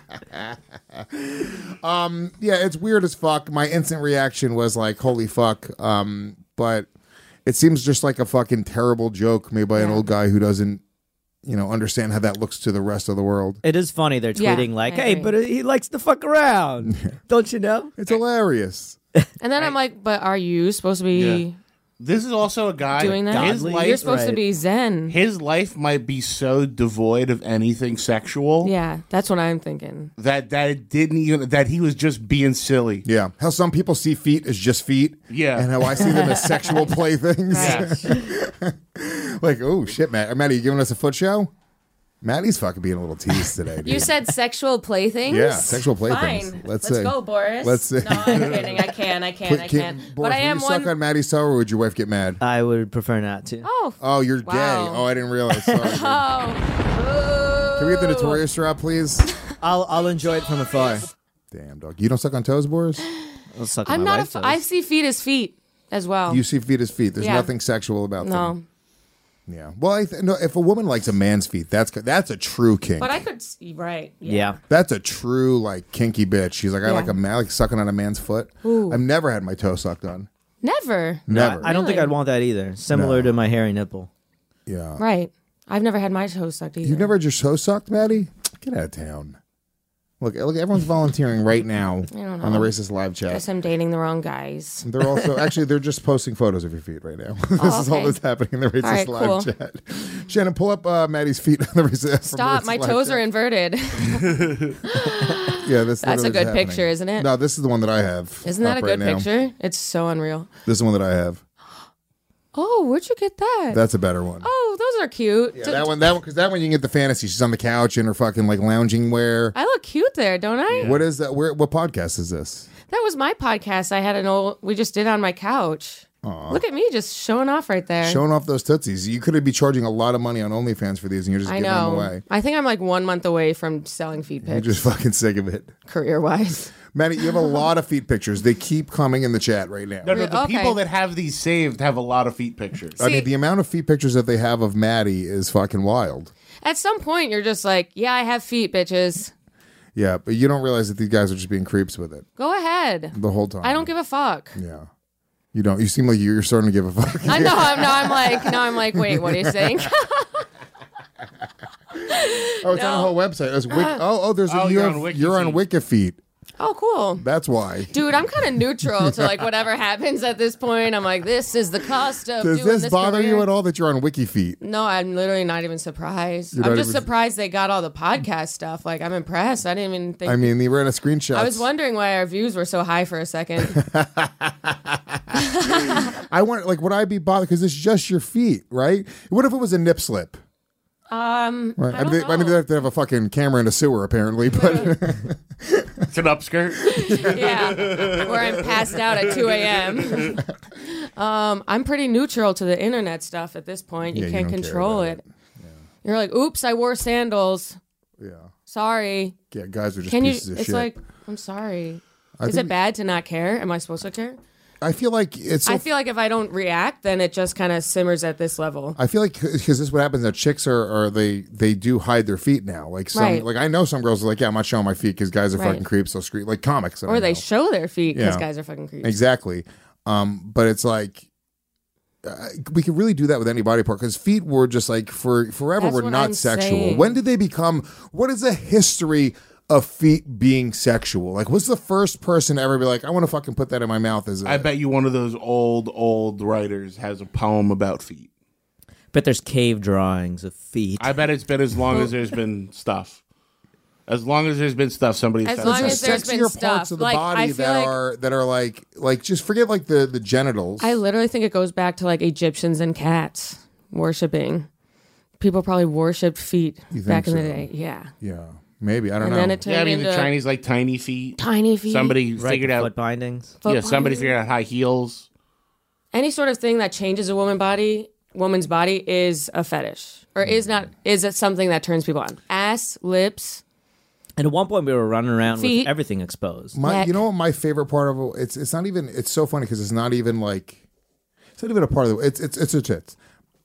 Yeah, it's weird as fuck. My instant reaction was like, holy fuck. But it seems just like a fucking terrible joke made by an old guy who doesn't, understand how that looks to the rest of the world. It is funny. They're Yeah, tweeting like, I hey, agree. but he likes to fuck around. Don't you know? It's hilarious. And then I'm like, but are you supposed to be This is also a guy doing that? His life, You're supposed to right. be zen. his life might be so devoid of anything sexual Yeah, that's what I'm thinking. that it didn't even that he was just being silly. Yeah. How some people see feet as just feet. Yeah. And how I see them as sexual playthings. Right. Like, oh, shit, Maddie, you giving us a foot show? Maddie's fucking being a little teased today. Dude. You said sexual playthings? Yeah, sexual playthings. Fine. Let's Let's see. go, Boris. Let's see. No, I'm kidding. I can. Boris, But I am would you suck one. on Maddie's toe or would your wife get mad? I would prefer not to. Oh, you're Wow. gay. Oh, I didn't realize. Sorry. dude. Oh. Can we get the notorious drop, please? I'll enjoy it from afar. Damn, dog. You don't suck on toes, Boris? I'll suck I'm my not. wife's toes. I see feet as feet as well. You see feet as feet. There's Yeah. nothing sexual about them. no, Yeah. Well, no, if a woman likes a man's feet, that's a true kink. but I could. Right. Yeah. That's a true like kinky bitch. She's like, I Yeah. like a man, I like sucking on a man's foot. Ooh. I've never had my toe sucked on. Never. Never. I don't think Really? I'd want that either. Similar to my hairy nipple. Yeah. Right. I've never had my toes sucked either. You've never had your toe sucked, Maddie? Get out of town. Look, everyone's volunteering right now don't on the know. racist live chat. Guess I'm dating the wrong guys. They're also they're just posting photos of your feet right now. This is all okay. that's happening in the racist All right, live cool. chat. Shannon, pull up Maddie's feet on the racist. Stop. My toes are inverted. Yeah, this. That's a literally good is picture, happening. isn't it? No, this is the one that I have. Isn't that up a right good now. picture? It's so unreal. This is the one that I have. Oh, where'd you get that? That's a better one. Oh, those are cute. Yeah, that one, because that one you can get the fantasy. She's on the couch in her fucking like lounging wear. I look cute there, don't I? What is that? What podcast is this? That was my podcast. I had we just did on my couch. Look at me just showing off right there. Showing off those tootsies. You could be charging a lot of money on OnlyFans for these, and you're just I giving them know. away. I think I'm like 1 month away from selling feet You're pics, just fucking sick of it. career wise. Maddie, you have a lot of feet pictures. They keep coming in the chat right now. No, the Okay. people that have these saved have a lot of feet pictures. I mean, the amount of feet pictures that they have of Maddie is fucking wild. At some point, you're just like, yeah, I have feet, bitches. Yeah, but you don't realize that these guys are just being creeps with it Go ahead. the whole time. I don't give a fuck. Yeah. You don't. You seem like you're starting to give a fuck. I know. I'm like, wait, what are you saying? Oh, it's on the whole website. There's there's Oh, you're you're on on WikiFeet. Oh, cool. That's why. Dude, I'm kind of neutral to like whatever happens at this point. I'm like, this is the cost of Does doing this bother career. you at all that you're on WikiFeet? No, I'm literally not even surprised. You're I'm not just even- surprised they got all the podcast stuff. Like, I'm impressed. I didn't even think. I mean, they ran a screenshot. I was wondering why our views were so high for a second. I want, like, would I be bothered? Because it's just your feet, right? What if it was a nip slip? Right. I mean, they have to have a fucking camera in a sewer, apparently. But It's an upskirt. Yeah, where I'm passed out at 2 a.m. I'm pretty neutral to the internet stuff at this point. You Yeah, you can't don't care control about it. You're like, oops, I wore sandals. yeah, Sorry. yeah, guys are just Can you? pieces of It's shit. like, I'm sorry. I Is think- it bad to not care? Am I supposed to care? I feel like it's. I feel like if I don't react, then it just kind of simmers at this level. I feel like because this is what happens. That chicks are they do hide their feet now. Like some, Right. like I know some girls are like, yeah, I'm not showing my feet because guys are Right. fucking creeps. So scream like comics. that I Or they know. show their feet because Yeah. guys are fucking creeps. Exactly. But it's like we could really do that with any body part because feet were just like forever That's were what not I'm sexual. saying. When did they become? What is the history of feet being sexual? Like, what's the first person to ever be like, I want to fucking put that in my mouth? I bet you one of those old writers has a poem about feet. But there's cave drawings of feet. I bet it's been as long as there's been stuff. As long as there's been stuff, somebody's As said long that. as there's been sexier stuff. parts of the Like, body I feel that are like just forget like the genitals. I literally think it goes back to like Egyptians and cats worshiping. People probably worshipped feet You think back in the so? day. Yeah. Yeah, maybe I don't And know. then it turned Yeah, I mean into the Chinese like tiny feet. tiny feet. Somebody Right, figured the out. foot bindings. Foot Yeah, somebody binding. figured out high heels. Any sort of thing that changes a woman's body is a fetish. Or is it something that turns people on? Ass, lips. And at one point, we were running around Feet. with everything exposed. Neck. You know what my favorite part of it's not even it's so funny because it's not even a part of it's her tits.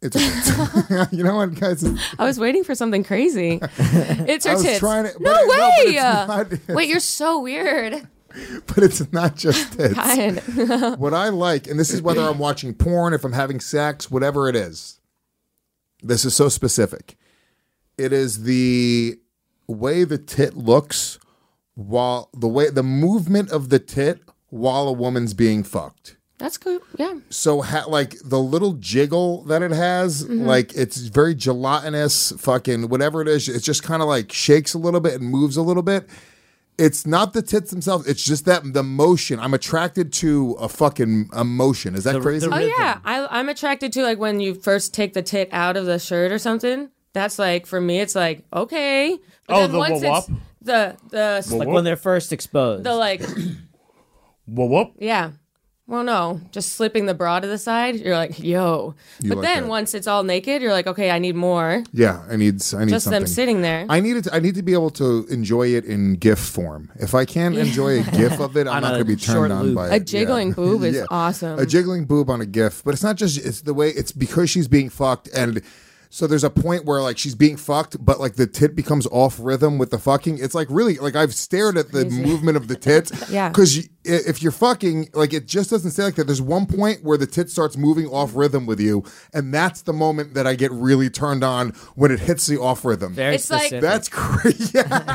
It's her tits. You know what, guys? I was waiting for something crazy. It's her I was tits. trying to- No but- no, but way! it's not- Wait, you're so weird. But it's not just tits. God. What I like, and this is whether I'm watching porn, if I'm having sex, whatever it is. This is so specific. It is the way the tit looks while the movement of the tit while a woman's being fucked. That's good. Yeah. So like the little jiggle that it has, like it's very gelatinous, fucking whatever it is. It just kind of like shakes a little bit and moves a little bit. It's not the tits themselves. It's just that the motion. I'm attracted to a fucking emotion. Is that crazy? Oh yeah, I'm attracted to like when you first take the tit out of the shirt or something. That's like for me, it's like okay. But then the once whoop it's the Like when they're first exposed. the like Whoop. yeah. Well, no, just slipping the bra to the side. You're like yo. You But like then that. once it's all naked, you're like okay, I need more. Yeah, I need Just something. them sitting there. I need to be able to enjoy it in GIF form. If I can't enjoy a GIF of it, I'm On not a going to be short turned on loop. by it. A jiggling boob is Yeah. awesome. A jiggling boob on a GIF, but it's not just. It's the way. It's because she's being fucked, and so there's a point where like she's being fucked, but like the tit becomes off rhythm with the fucking. It's like really like I've stared at the movement of the tits. Yeah. Because if you're fucking, like it just doesn't stay like that. There's one point where the tit starts moving off rhythm with you, and that's the moment that I get really turned on when it hits the off rhythm. Very It's like- specific. That's crazy.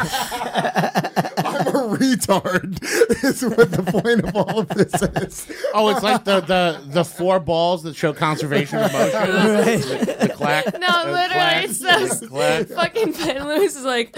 I'm a retard. Is what the point of all of this is. Oh, it's like the four balls that show conservation of motion. The clack. No, literally, clack, it's so clack. fucking Ben Lewis is like,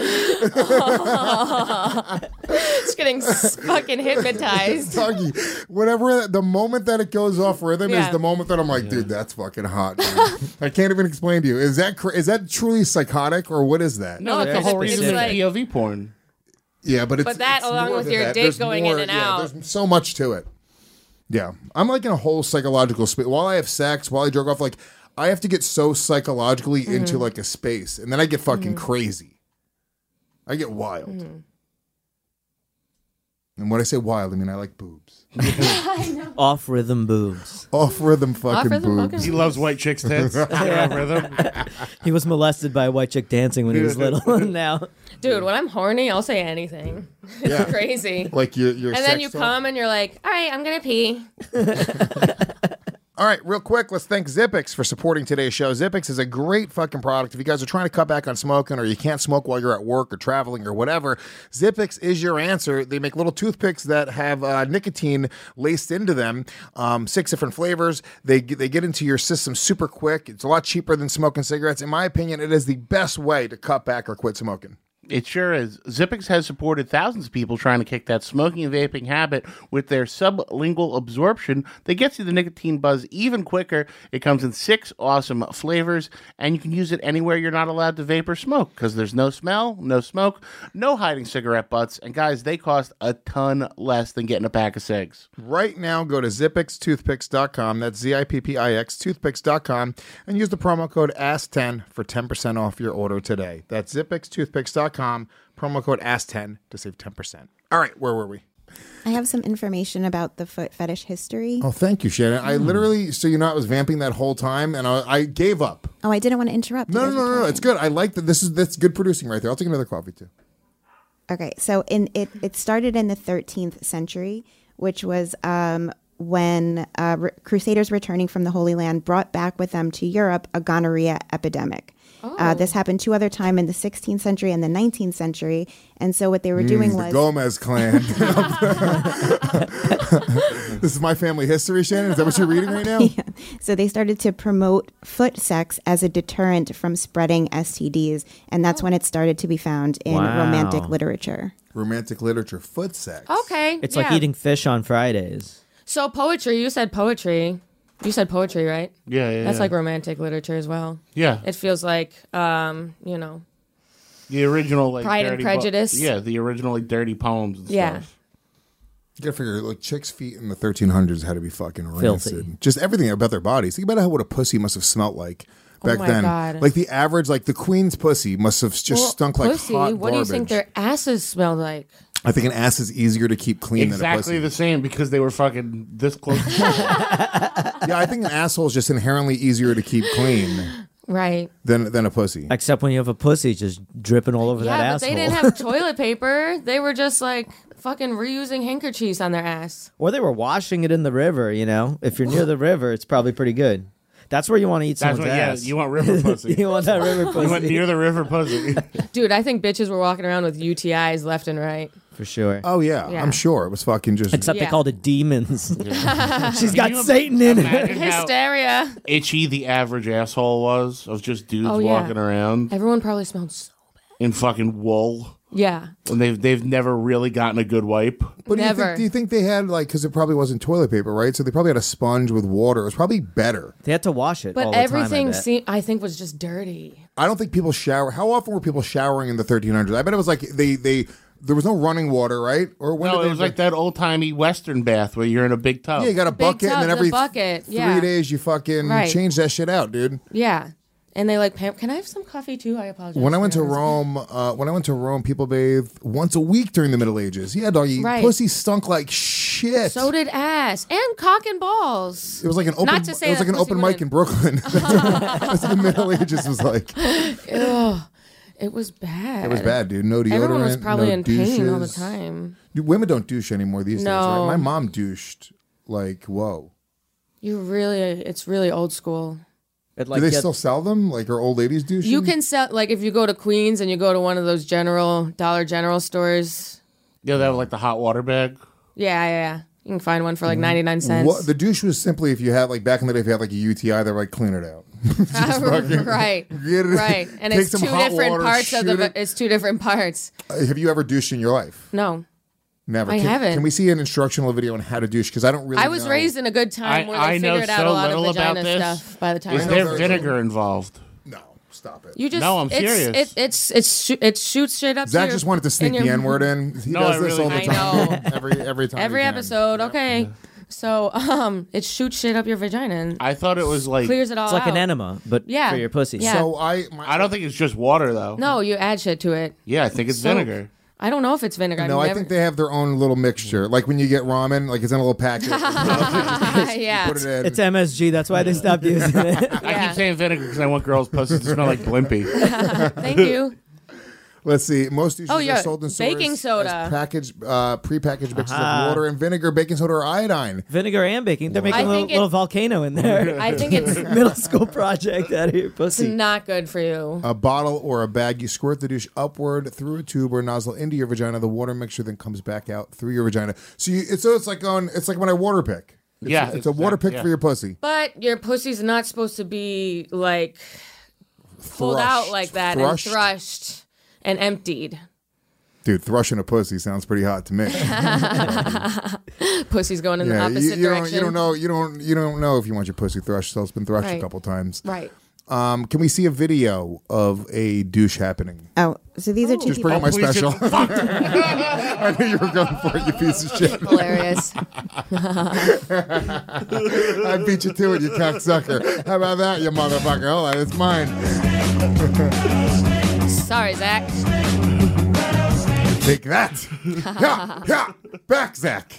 just getting fucking hypnotized. Doggy, whatever. The moment that it goes off rhythm Yeah. is the moment that I'm like, dude, that's fucking hot. Dude. I can't even explain to you. Is that truly psychotic or what is that? No, that's the It's- whole it's reason like- of POV porn. Yeah, but it's that it's along more with than your that. dick There's going in and out. There's so much to it. Yeah, I'm like in a whole psychological space. While I have sex, while I jerk off, like I have to get so psychologically into like a space, and then I get fucking crazy. I get wild. And when I say wild, I mean I like boobs. Off rhythm boobs. Off rhythm fucking Off-rhythm boobs. fucking- He loves white chicks' tits. Rhythm. He was molested by a white chick dancing when he was little. And now Dude, when I'm horny, I'll say anything. It's Yeah. crazy. Like your And then sex you talk. come and you're like, all right, I'm going to pee. All right, real quick, let's thank Zippix for supporting today's show. Zippix is a great fucking product. If you guys are trying to cut back on smoking or you can't smoke while you're at work or traveling or whatever, Zippix is your answer. They make little toothpicks that have nicotine laced into them, 6 different flavors. They get into your system super quick. It's a lot cheaper than smoking cigarettes. In my opinion, it is the best way to cut back or quit smoking. It sure is. Zippix has supported thousands of people trying to kick that smoking and vaping habit with their sublingual absorption that gets you the nicotine buzz even quicker. It comes in 6 awesome flavors, and you can use it anywhere you're not allowed to vape or smoke because there's no smell, no smoke, no hiding cigarette butts, and guys, they cost a ton less than getting a pack of cigs. Right now, go to zippixtoothpicks.com. That's ZIPPIX toothpicks.com and use the promo code ASK10 for 10% off your order today. That's zippixtoothpicks.com, promo code ASK10 to save 10%. All right, where were we? I have some information about the foot fetish history. Oh, thank you, Shannon. I literally, so you know, I was vamping that whole time and I gave up. Oh, I didn't want to interrupt. No, You guys were no. talking. It's good. I like that. That's good producing right there. I'll take another coffee too. Okay, so it started in the 13th century, which was when Crusaders returning from the Holy Land brought back with them to Europe a gonorrhea epidemic. This happened 2 other times in the 16th century and the 19th century. And so what they were doing The was... Gomez clan. This is my family history, Shannon. Is that what you're reading right now? Yeah. So they started to promote foot sex as a deterrent from spreading STDs. And that's when it started to be found in Wow. romantic literature. Romantic literature, foot sex. Okay. it's like yeah. eating fish on Fridays. So poetry, you said poetry. You said poetry, right? Yeah. That's like romantic literature as well. Yeah. It feels like, The original, like, Pride and dirty Prejudice. Yeah, the original, like, dirty poems and Yeah. stuff. You gotta figure, like, chicks' feet in the 1300s had to be fucking Filthy. rancid. Just everything about their bodies. Think about what a pussy must have smelled like back my then. God. Like the average, like the queen's pussy must have just stunk like pussy, hot what do you think garbage. their asses smell like? I think an ass is easier to keep clean than a Exactly pussy. the same because they were fucking this close. Yeah, I think an asshole is just inherently easier to keep clean Right. than a pussy. Except when you have a pussy just dripping all over that Yeah, but asshole. they didn't have toilet paper. They were just like fucking reusing handkerchiefs on their ass. Or they were washing it in the river, you know? If you're near the river, it's probably pretty good. That's where you want to eat That's someone's what. Yeah, ass. you want river pussy. You want that river pussy. You went near the river pussy. Dude, I think bitches were walking around with UTIs left and right. For sure. Oh, yeah, Yeah. I'm sure. It was fucking just... Except they Yeah. called it demons. She's got you Satan in it. Imagine how Hysteria. itchy the average asshole was of just dudes Oh, yeah. walking around Everyone probably smelled so in fucking wool. Yeah. And they've never really gotten a good wipe. But Never. do you think they had, like, because it probably wasn't toilet paper, right? So they probably had a sponge with water. It was probably better. They had to wash it all But the time, everything I bet. I think was just dirty. I don't think people shower. How often were people showering in the 1300s? I bet it was like there was no running water, right? Or when No, did it was like that old timey Western bath where you're in a big tub. Yeah, you got a bucket, and then every bucket. 3 Yeah. days you fucking Right. change that shit out, dude. Yeah. And they like, Pam, can I have some coffee too? I apologize. When I went to Rome, people bathed once a week during the Middle Ages. Yeah, doggy, Right. pussy stunk like shit. So did ass and cock and balls. It was like an open. Not to say it was like that an open pussy mic in Brooklyn. That's what the Middle Ages was like. Ugh, it was bad. It was bad, dude. No deodorant. Everyone was probably no in pain all the douches. time. Dude, women don't douche anymore these days, No. right? My mom douched like whoa. It's really old school. Do they still sell them? Like, are old ladies douching? You can sell, like, if you go to Queens and you go to one of those Dollar General stores. Yeah, they have like the hot water bag. Yeah. You can find one for like 99 cents. What, the douche was simply if you had, like, back in the day, if you had like a UTI, they're like, clean it out. Right. Get it- Right. And take it's some two hot different water, parts of shoot it. it's two different parts. Have you ever douched in your life? No. Never. I haven't. Can we see an instructional video on how to douche? Because I don't really I was know. raised in a good time where I they know figured out so a lot of little about vagina this. stuff by the time. Is there vinegar involved? No, stop it. You just No, I'm serious. It shoots straight up. Zach to your, just wanted to sneak in your- the N-word in. He No, does I this really all the didn't. time. I every time. Every he can. episode, okay. So it shoots shit up your vagina and I thought it was like clears it all It's like out. an enema, but Yeah. for your pussy. Yeah. So I don't think it's just water though. No, you add shit to it. Yeah, I think it's Soap. vinegar. I don't know if it's vinegar. No, I've I never- think they have their own little mixture. Like when you get ramen, like it's in a little packet. yeah. Put it in. It's MSG. That's why they stopped using it. I keep saying vinegar because I want girls' pussies to smell like Blimpie. Thank you. Let's see. Most douches Oh, yeah. are sold in stores Baking soda. as prepackaged mixes Aha. of water and vinegar, baking soda, or iodine. Vinegar and baking. They're making I a little, think little volcano in there. I think it's Middle school project out of your it's pussy. not good for you. A bottle or a bag, you squirt the douche upward through a tube or nozzle into your vagina. The water mixture then comes back out through your vagina. So it's like when I water pick. It's a water pick for your pussy. But your pussy's not supposed to be like pulled Thrushed. out like that Thrushed? and thrushed and emptied. Dude, thrushing a pussy sounds pretty hot to me. Pussy's going in the Yeah, opposite you direction. don't know if you want your pussy thrushed. So it's been thrushed a Right. couple times. Right. Can we see a video of a douche happening? Oh, so these are two Just people. bring up my please special. just- fuck. I knew you were going for it, you piece of shit. Hilarious. I beat you to it, you cocksucker. How about that, you motherfucker? Hold on, it's mine. Sorry, Zach. Take that. Yeah, back, Zach.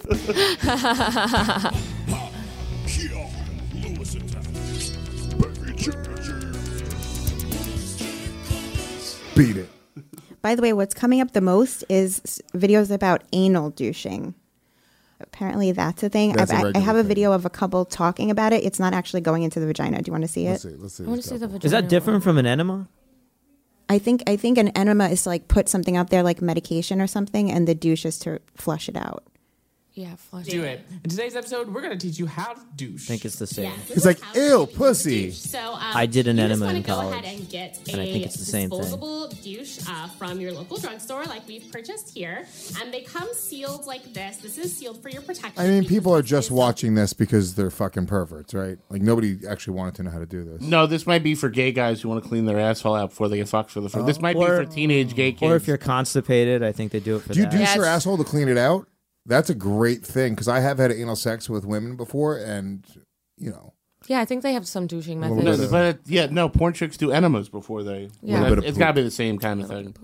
Beat it. By the way, what's coming up the most is videos about anal douching. Apparently, that's a thing. That's a I regular have a thing. video of a couple talking about it. It's not actually going into the vagina. Do you want to see it? Let's see. I want to see the vagina. Is that different from an enema? I think an enema is to like put something out there like medication or something, and the douche is to flush it out. Yeah, flush Do it. In today's episode, we're going to teach you how to douche. I think it's the same. It's like, ew, pussy. So I did an you enema just wanna in go college, ahead and get and I think it's the same thing. disposable douche from your local drugstore, like we've purchased here, and they come sealed like this. This is sealed for your protection. I mean, people are just watching this because they're fucking perverts, right? Like, nobody actually wanted to know how to do this. No, this might be for gay guys who want to clean their asshole out before they get fucked for the first. This might be Or- for teenage gay kids. Or if you're constipated, I think they do it for Do you that. douche your asshole to clean it out? That's a great thing because I have had anal sex with women before, and you know, Yeah, I think they have some douching little methods. bit of- But porn chicks do enemas before they. Yeah. Well, Bit of it's poop. got to be the same kind of thing. Yeah.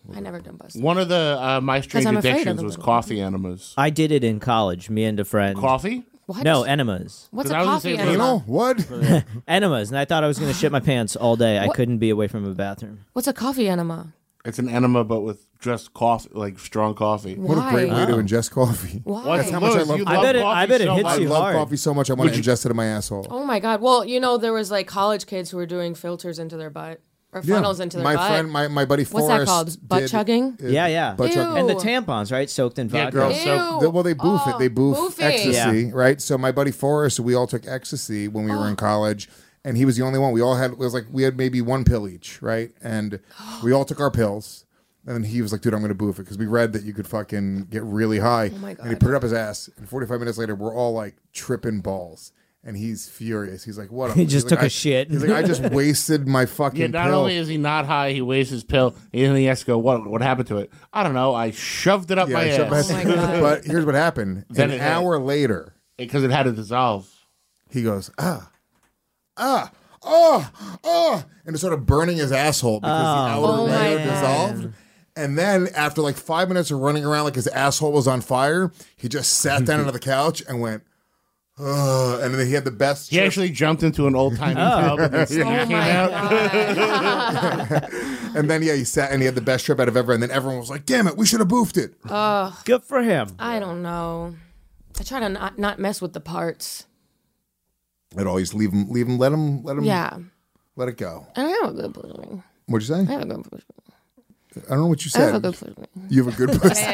I never done busted. One of the my strange I'm afraid of addictions the was little coffee enemas. I did it in college. Me and a friend. Coffee? What? No, enemas. What's a 'Cause I was gonna coffee say enema? Anal? What? Enemas, and I thought I was going to shit my pants all day. I What? couldn't be away from a bathroom. What's a coffee enema? It's an enema, but with just coffee, like strong coffee. What a great way to Oh. ingest coffee. Why? That's how much I love you coffee. I bet it- coffee I bet it so hits much. I you love hard. coffee so much I want to ingest it in my asshole. Oh my god. Well, there was like college kids who were doing filters into their butt or funnels into their my butt. friend, my buddy What's Forrest. that called? Butt did- chugging? Yeah. Butt chugging. And the Ew. tampons, right? Soaked in Yeah, vodka. girl, Ew. so Well, they boof it. They boof boofing. ecstasy, right? So my buddy Forrest, we all took ecstasy when we were in college, and he was the only one. We all had, it was like we had maybe one pill each, right? And we all took our pills. And then he was like, dude, I'm going to boof it because we read that you could fucking get really high. Oh my And he God. put it up his ass. And 45 minutes later, we're all like tripping balls. And he's furious. He's like, what? He just He's took like, a shit. He's like, I just wasted my fucking Yeah, not pill. only is he not high, he wastes his pill, and then he has to go, what happened to it? I don't know. I shoved it up my I shoved ass. Oh my God. But here's what happened. Then An it had- hour later, Because it had to dissolve. he goes, and it started burning his asshole because the outer Oh my layer God. dissolved. And then after like 5 minutes of running around like his asshole was on fire, he just sat down on the couch and went, and then he had the best. He trip. actually jumped into an old timey tub and the steam Oh came my out. god. And then he sat and he had the best trip out of ever. And then everyone was like, "Damn it, we should have boofed it." Good for him. I don't know. I try to not mess with the parts. I'd always leave him, let him, Yeah. let it go. And I have a good pussy. What'd you I say? have a good pussy. I don't know what you I have a said. good pussy. You have a good pussy.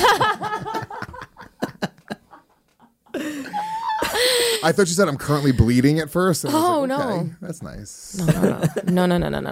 I thought you said I'm currently bleeding at first. And I was Oh, like, no. okay, that's nice. No.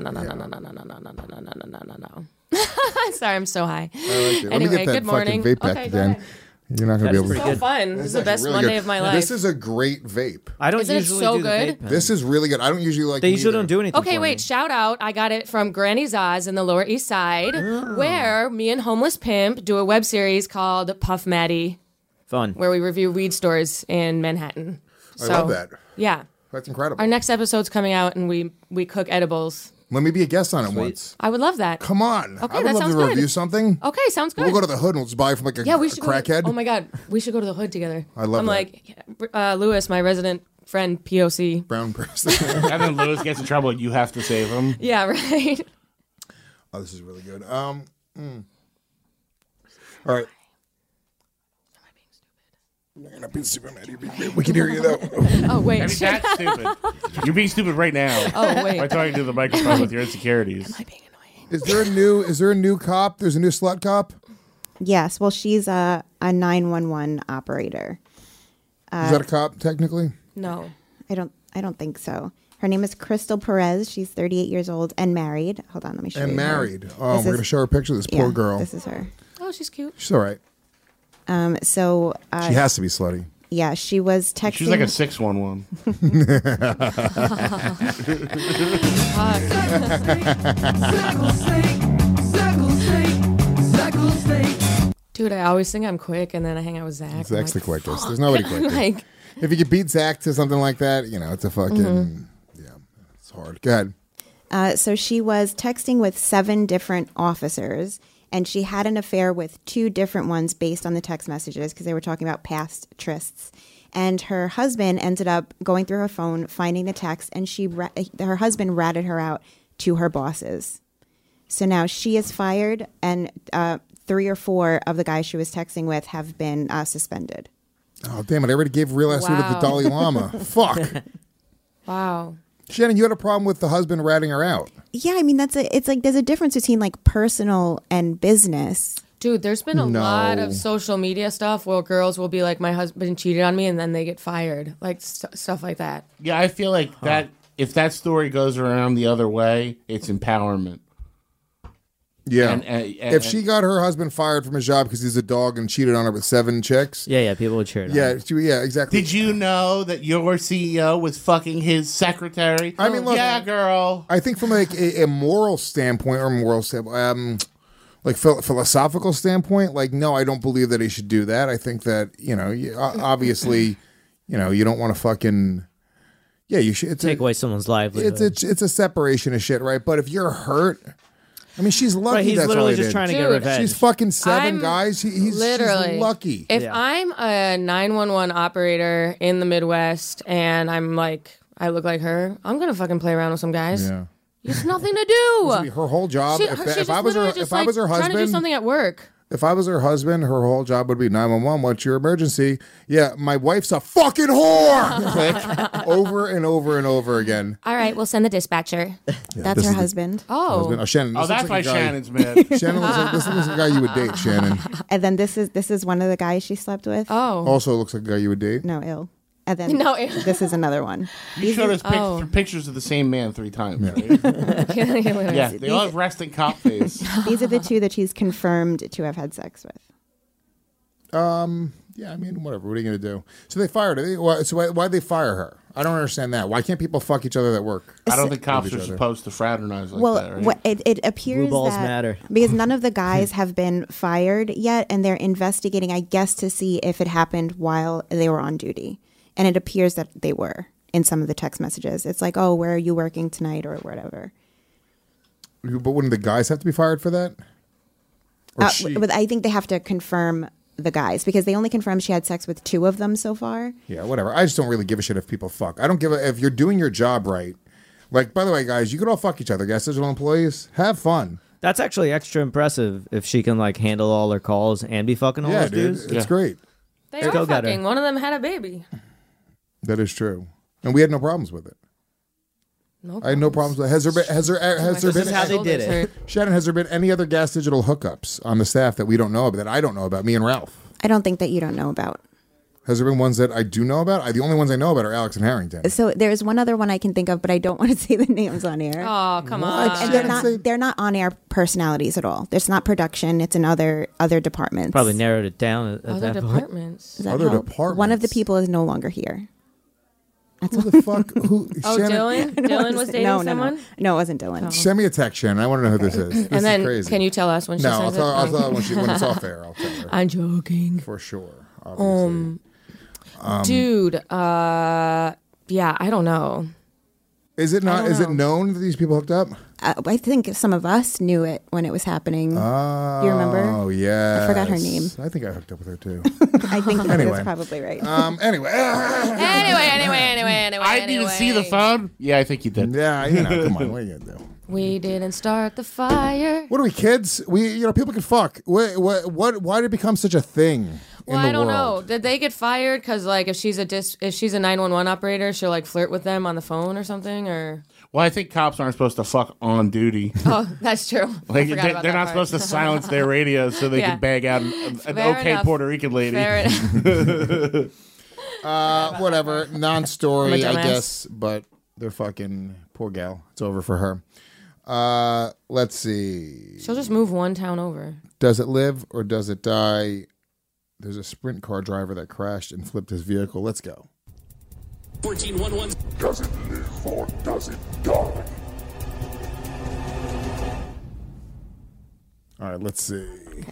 Sorry, I'm so high. I like it. Let me Anyway, get that good morning. fucking vape back Okay, go again. ahead. You're not going to be able pretty to. So good. fun. This is the That's best really Monday good. of my life. This is a great vape. I don't Isn't it usually so do the good? vape pen. This is really good. I don't usually like. They them usually either. don't do anything. Okay, for wait. me. Shout out. I got it from Granny Zaz in the Lower East Side, where me and Homeless Pimp do a web series called Puff Maddie, Fun. where we review weed stores in Manhattan. I love that. Yeah. That's incredible. Our next episode's coming out, and we cook edibles. Let me be a guest on it once. I would love that. Come on. Okay, I would that love sounds to good. review something. Okay, sounds good. We'll go to the hood and we'll just buy it from like a, yeah, we a should crackhead. Go oh my god, we should go to the hood together. I love I'm that. like, Lewis, my resident friend, POC. Brown person. And then Lewis gets in trouble and you have to save him. Yeah, right. Oh, this is really good. All right. You're not being stupid, man. You're being- We can hear you though. Oh wait. I mean, that's stupid. You're being stupid right now. Oh, wait. By talking to the microphone with your insecurities. Am I being annoying? Is there a new cop? There's a new slut cop. Yes. Well, she's a 911 operator. Is that a cop technically? No. I don't think so. Her name is Crystal Perez. She's 38 years old and married. Hold on, let me show you. And her. married. Oh, This we're is- gonna show her a picture of this poor Yeah, girl. This is her. Oh, she's cute. She's all right. So She has to be slutty. yeah, she was texting. She's like a 611. Dude, I always think I'm quick, and then I hang out with Zach. Zach's I'm the like, quickest. There's nobody I'm quicker. like, If you could beat Zach to something like that, it's a fucking yeah, it's hard. Go ahead. So she was texting with 7 different officers, and she had an affair with 2 different ones based on the text messages because they were talking about past trysts. And her husband ended up going through her phone, finding the text, and her husband ratted her out to her bosses. So now she is fired, and 3 or 4 of the guys she was texting with have been suspended. Oh damn it! I already gave real estate to the Wow. Dalai Lama. Fuck. wow. Shannon, you had a problem with the husband ratting her out. Yeah, I mean it's like there's a difference between like personal and business. Dude, there's been a No. lot of social media stuff where girls will be like, my husband cheated on me, and then they get fired. Like, stuff like that. Yeah, I feel like that if that story goes around the other way, it's empowerment. Yeah. And If she got her husband fired from his job because he's a dog and cheated on her with 7 chicks. Yeah, people would cheer it on. Yeah, exactly. Did you know that your CEO was fucking his secretary? I mean, look, yeah, girl. I think from like a moral standpoint or moral standpoint, like philosophical standpoint, like no, I don't believe that he should do that. I think that obviously, you don't want to fucking. Yeah, you should Take away someo's livelihood. It's a separation of shit, right? But if you're hurt. I mean, she's lucky. Right, he's that's literally all he just did. trying to get Dude, revenge. She's fucking 7 I'm guys. She's literally lucky. If I'm a 911 operator in the Midwest and I'm like, I look like her, I'm gonna fucking play around with some guys. Yeah. It's nothing to do. Her whole job. She- if she's if I just was her, literally if just, I was her like, trying to do husband, something at work. if I was her husband, her whole job would be 911. What's your emergency? Yeah, my wife's a fucking whore. Click. Over and over and over again. All right, we'll send the dispatcher. That's this her is the- husband. Husband. Oh, Shannon. Oh, this that's looks why like a guy- Shannon's mad. Shannon this looks like a guy you would date, Shannon. And then this is one of the guys she slept with. Oh. Also looks like a guy you would date. No, ill. And then No, ew. this is another one. You showed us Oh. pictures of the same man 3 times. Right? Yeah, they all have resting cop face. These are the 2 that she's confirmed to have had sex with. Yeah, I mean, whatever. What are you going to do? So they fired her. So why'd they fire her? I don't understand that. Why can't people fuck each other at work? I don't think cops Each are other. supposed to fraternize like Well, that, right? it appears Blue balls that matter. because none of the guys have been fired yet, and they're investigating, I guess, to see if it happened while they were on duty. And it appears that they were in some of the text messages. It's like, oh, where are you working tonight or whatever. But wouldn't the guys have to be fired for that? Or she? But I think they have to confirm the guys because they only confirmed she had sex with 2 of them so far. Yeah, whatever. I just don't really give a shit if people fuck. I don't give a if you're doing your job right. Like, by the way, guys, you could all fuck each other. Gas digital employees, have fun. That's actually extra impressive if she can like handle all her calls and be fucking all Yeah, those dude, dudes. it's great. They Go are get her. fucking. One of them had a baby. That is true, and we had no problems with it. No I had no problems with it. Has there been? Has there This been? is how they did it. Shannon, has there been any other gas digital hookups on the staff that we don't know about? That I don't know about? Me and Ralph. I don't think that you don't know about. Has there been ones that I do know about? The only ones I know about are Alex and Harrington. So there's one other one I can think of, but I don't want to say the names on air. Oh, come What? on. And they're not on air personalities at all. It's not production. It's in other departments. Probably narrowed it down at Other that point. departments. Does that Other help? departments. One of the people is no longer here. Who the fuck? Who? Oh, Shannon, Dylan? Dylan was dating someone? No, it wasn't Dylan. Send me a text, Shannon. I want to know who this is. This And then, is crazy. can you tell us when she No, says I'll it? tell her when it's off air. I'll tell her. I'm joking. For sure. Obviously. Dude, yeah, I don't know. Is it not? don't Is it know. known that these people hooked up? I think some of us knew it when it was happening. Oh, Do you remember? Oh, yeah. I forgot her name. I think I hooked up with her too. I think Anyway. that's probably right. Anyway. Anyway. I didn't even see the phone. Yeah, I think you did. Yeah, you know, come on. What are you gonna do? We didn't start the fire. What are we, kids? People can fuck. Why did it become such a thing Well, in the I don't world? know. Did they get fired because, like, if she's a 911 operator, she'll like flirt with them on the phone or something? Or Well, I think cops aren't supposed to fuck on duty. oh, that's true. Like I forgot they're about not that part. supposed to silence their radios so they Yeah. can bag out an Fair okay enough. Puerto Rican lady. Fair enough. Whatever. Non-story, I'm a I dumbass. guess. But they're fucking poor gal. It's over for her. Let's see. She'll just move one town over. Does it live or does it die? There's a sprint car driver that crashed and flipped his vehicle. Let's go. 1411. Does it live or does it die? All right, let's see.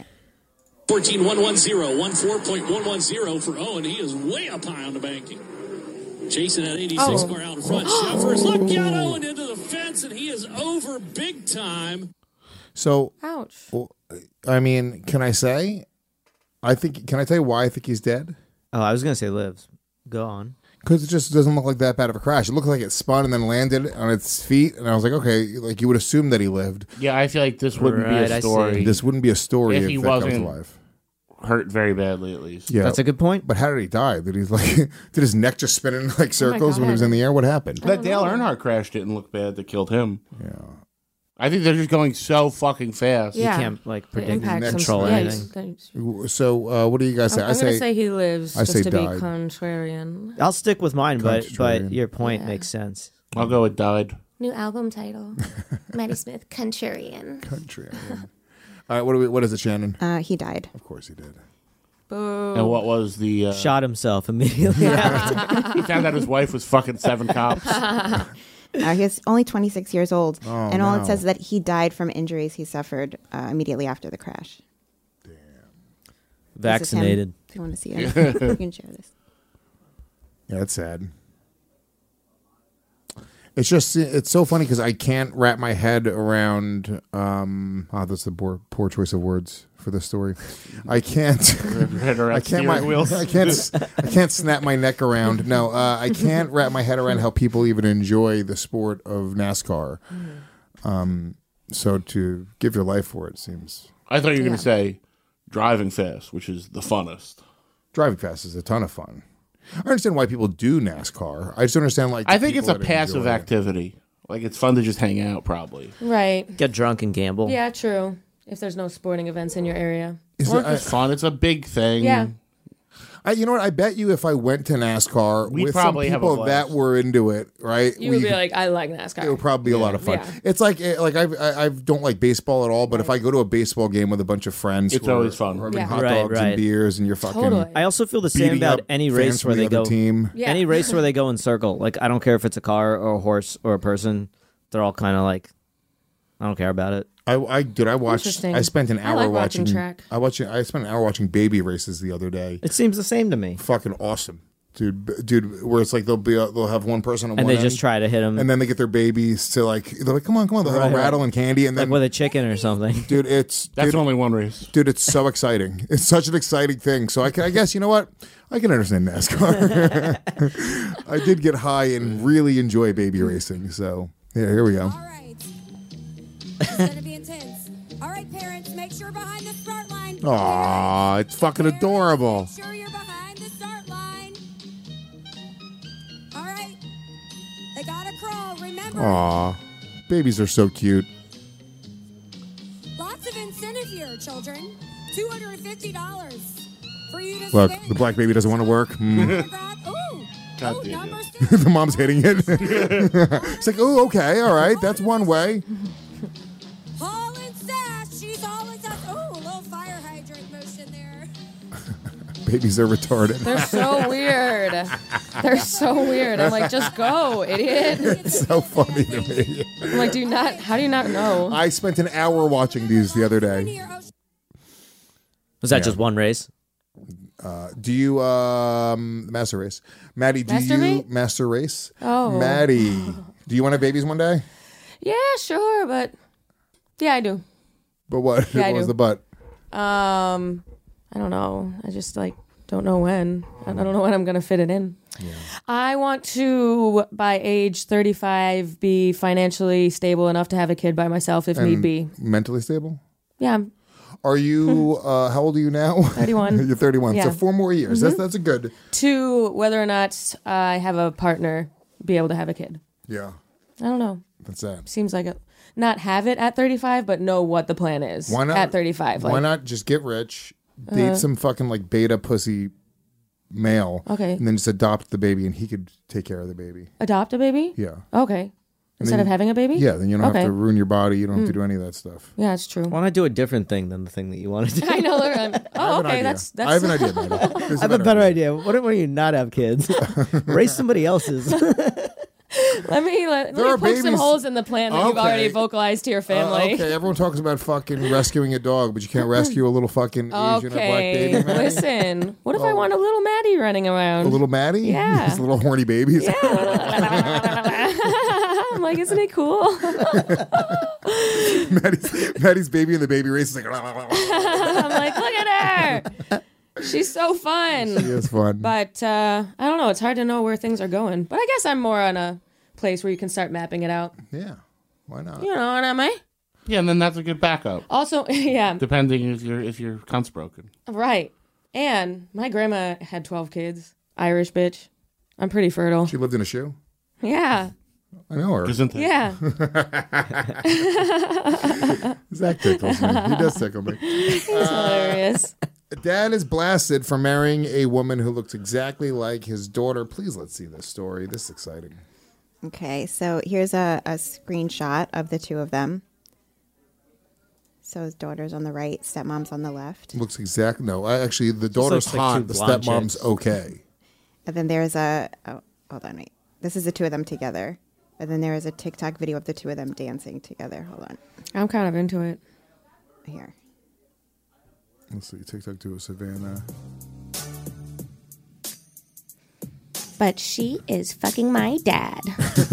14110, 14.110 for Owen. He is way up high on the banking. Chasing that 86 car out in front. Shuffers, look out, Owen into the fence, and he is over big time. So, ouch. Well, I mean, can I say? Can I tell you why I think he's dead? Oh, I was gonna say lives. Go on. Because it just doesn't look like that bad of a crash. It looked like it spun and then landed on its feet, and I was like, okay, like you would assume that he lived. Yeah, I feel like this wouldn't be Right, a I story. see. This wouldn't be a story If if he that guy was wasn't alive. hurt very badly, at least. Yeah, That's a good point. But how did he die? Did he like? Did his neck just spin in like circles when he was in the air? What happened? That Dale Earnhart crash didn't look bad that killed him. Yeah. I think they're just going so fucking fast. Yeah. You can't like The predict impact and from- control yeah, anything. So what do you guys say? I'm going to say he lives I just say to died. be contrarian. I'll stick with mine, but Contrarian. your point makes sense. I'll go with died. New album title. Maddie Smith, Contrarian. Contrarian. All right, what is it, Shannon? He died. Of course he did. Boo. And what was the... Shot himself immediately. He found out his wife was fucking 7 cops. He's only 26 years old, and all no. it says is that he died from injuries he suffered immediately after the crash. Vaccinated. If you want to see it, you can share this. Yeah, that's sad. it's so funny because I can't wrap my head around. That's the poor choice of words for this story. I can't. I can't snap my neck around. No, I can't wrap my head around how people even enjoy the sport of NASCAR. So to give your life for it seems. I thought you were going to say driving fast, which is the funnest. Driving fast is a ton of fun. I understand why people do NASCAR. I just don't understand I think it's a passive activity. Like it's fun to just hang out, probably. Right. Get drunk and gamble. Yeah, true. If there's no sporting events in your area. It's fun. It's a big thing. Yeah. You know what? I bet you if I went to NASCAR We'd with some probably have a people that blast. were into it, right? You would be like, I like NASCAR. It would probably be a lot of fun. Yeah. It's like I don't like baseball at all, but if I go to a baseball game with a bunch of friends, It's always fun. We're having Yeah. hot Right, dogs right. and beers, and you're fucking. Totally. I also feel the same beating about up any fans race from where the they other go. team. Yeah. Any race where they go in circle. Like I don't care if it's a car or a horse or a person. They're all kind of like, I don't care about it. I watched. Interesting. I spent an I hour like watching watching track. I spent an hour watching baby races the other day. It seems the same to me. Fucking awesome, dude. Where it's like they'll have one person on And one they just end, try to hit them and then they get their babies to they're like, come on, they'll have a rattle and candy, and like then with a chicken or something. dude, That's only one race. Dude, it's so exciting. It's such an exciting thing. So I guess, you know what? I can understand NASCAR. I did get high and really enjoy baby racing. So, yeah, here we go. All right. It's going to be intense. All right, parents, make sure behind the start line. Aw, it's fucking adorable. Make sure you're behind the start line. All right. They got to crawl. Remember, Aw, babies are so cute. lots of incentive here, children. $250 for you to Look, spend. the black baby doesn't want to work. Ooh. God Ooh, damn number it. 6. The mom's hitting it. It's like, oh, okay, all right, that's one way. Holland Sash. She's Holland Sash. Ooh, a little fire hydrant motion there. Babies are retarded. They're so weird. They're so weird. I'm like, just go, idiot. It's so funny to me. I'm like, how do you not know? I spent an hour watching these the other day. Was that Yeah. just one race? Do you master race, Maddie? Do Master you me? master race? Oh. Maddie, do you want to have babies one day? Yeah, sure, but yeah, I do. But what? Yeah, I what was do. the but? I don't know. I just don't know when. I don't know when I'm gonna fit it in. Yeah. I want to, by age 35, be financially stable enough to have a kid by myself if need be. Mentally stable? Yeah. Are you? How old are you now? 31. You're 31. Yeah. So 4 more years. Mhm. That's a good. To whether or not I have a partner, be able to have a kid. Yeah. I don't know. That's that. Seems like not have it at 35, but know what the plan is. Why not at 35? Why not just get rich, date some fucking beta pussy male, Okay. and then just adopt the baby, and he could take care of the baby. Adopt a baby? Yeah. Okay. And Instead then- of having a baby? Yeah. Then you don't Okay. have to ruin your body. You don't have to Mm. do any of that stuff. Yeah, it's true. Why not do a different thing than the thing that you want to do? I know. I have an Okay, idea. that's. I have an idea, Maddie. There's I have a better idea. What if you not have kids? Raise somebody else's. Let me There are poke some babies- holes in the plan that you've Okay. already vocalized to your family. Okay, everyone talks about fucking rescuing a dog, but you can't rescue a little fucking Asian or black Okay, baby. Maddie? listen. What if I want a little Maddie running around? A little Maddie? Yeah. Just little horny babies? I'm like, isn't it cool? Maddie's baby in the baby race is like, I'm like, look at her. She's so fun. She is fun. But I don't know. It's hard to know where things are going. But I guess I'm more on a place where you can start mapping it out. Yeah. Why not? You know what I mean? Yeah, and then that's a good backup. Also, yeah. Depending if your cunt's broken. Right. And my grandma had 12 kids. Irish bitch. I'm pretty fertile. She lived in a shoe? Yeah. I know her. Yeah. Zach tickles me. He does tickle me. It's hilarious. Dad is blasted for marrying a woman who looks exactly like his daughter. Please, let's see this story. This is exciting. Okay, so here's a screenshot of the two of them. So his daughter's on the right, stepmom's on the left. Looks exactly. No, actually, the daughter's looks like hot. two The blonde stepmom's chicks. okay. And then there's hold on, wait. This is the two of them together. And then there is a TikTok video of the two of them dancing together. Hold on. I'm kind of into it. Here. Let's see. TikTok duo Savannah. but she is fucking my dad.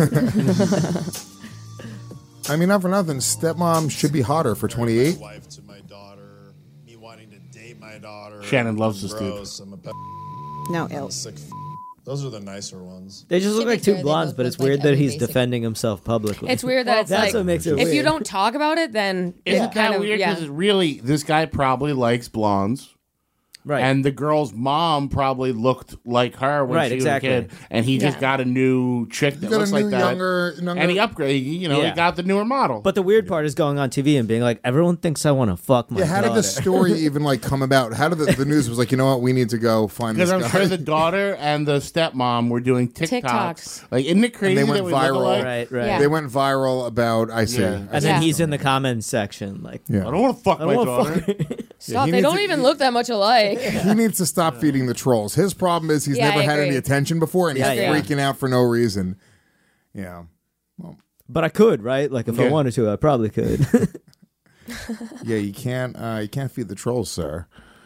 I mean, not for nothing. Stepmom should be hotter for 28. Wife to my daughter, me wanting to date my daughter. Shannon loves this dude. Gross. I'm a No, ill. sick. Those are the nicer ones. They just look To be like two fair, they blondes, both but look it's like weird that every he's basic- defending himself publicly. It's weird that it's that's like what makes it if weird. you don't talk about it, then Isn't it that kind of, weird? yeah. Because really, this guy probably likes blondes. Right. And the girl's mom probably looked like her when Right, she exactly. was a kid. And he just Yeah. got a new chick that got a looks like new, that. younger- And he upgraded. You know, Yeah. he got the newer model. But the weird part is going on TV and being like, everyone thinks I want to fuck my Yeah, how did daughter. this story even like come about? How did the news was like, you know what, we need to go find this Because I'm guy. sure the daughter and the stepmom were doing TikToks. TikToks. Like, isn't it crazy they went that we viral. look alike? Right, right. Yeah. They went viral about, I see. Yeah. And then he's in the comments section, like, Yeah. I don't want to fuck I my don't wanna daughter. Stop. he They needs don't to- even look that much alike. He needs to stop feeding the trolls. His problem is he's Yeah, never I had any agree. attention before, and he's Yeah, yeah. freaking out for no reason. Yeah. but I could, right? Like, if I Yeah. wanted to, I probably could. Yeah, you can't feed the trolls, sir.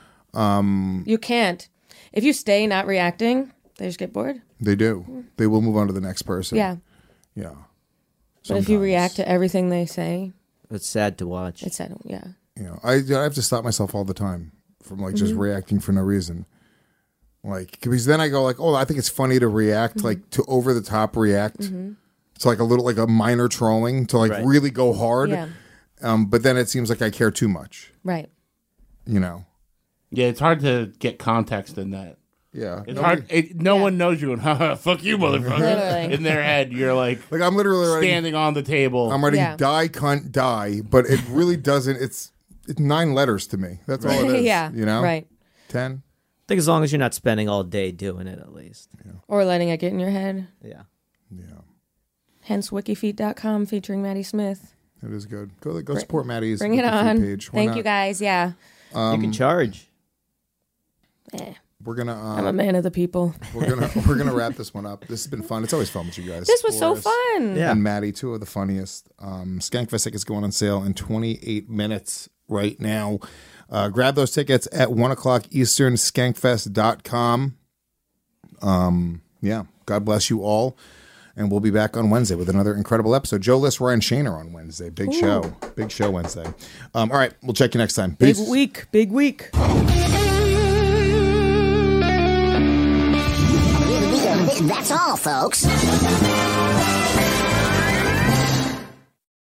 You can't. If you stay not reacting, they just get bored. They do. They will move on to the next person. Yeah. Yeah. But if you react to everything they say, It's sad to watch. it's sad. Yeah. You know, I have to stop myself all the time from like just reacting for no reason. Like, because then I go like, oh, I think it's funny to react, like to over the top react. It's like a little, like a minor trolling to like Right. really go hard. Yeah. But then it seems like I care too much, Right. you know? Yeah, it's hard to get context in that. Yeah. It's hard. No one knows you. And fuck you, motherfucker. Literally. In their head, you're like I'm literally writing, standing on the table. I'm writing Yeah. die, cunt, die, but it really doesn't. It's 9 letters to me. That's all it is. Yeah. You know? Right. 10? I think as long as you're not spending all day doing it, at least. Or letting it get in your head. Yeah. Yeah. Hence wikifeet.com featuring Maddie Smith. It is good. Go support Maddie's Bring it Wiki on. page. Why Thank not? you guys. Yeah. You can charge. We're gonna. I'm a man of the people. We're gonna wrap this one up. This has been fun. It's always fun with you guys. This was so Boris fun. Yeah. And Maddie, two of the funniest. Skankfest tickets going on sale in 28 minutes right now. Grab those tickets at 1:00 Eastern. Skankfest.com. Yeah. God bless you all. And we'll be back on Wednesday with another incredible episode. Joe List, Ryan Shaner on Wednesday. Big show. Big show Wednesday. All right. We'll check you next time. Peace. Big week. Big week. That's all, folks.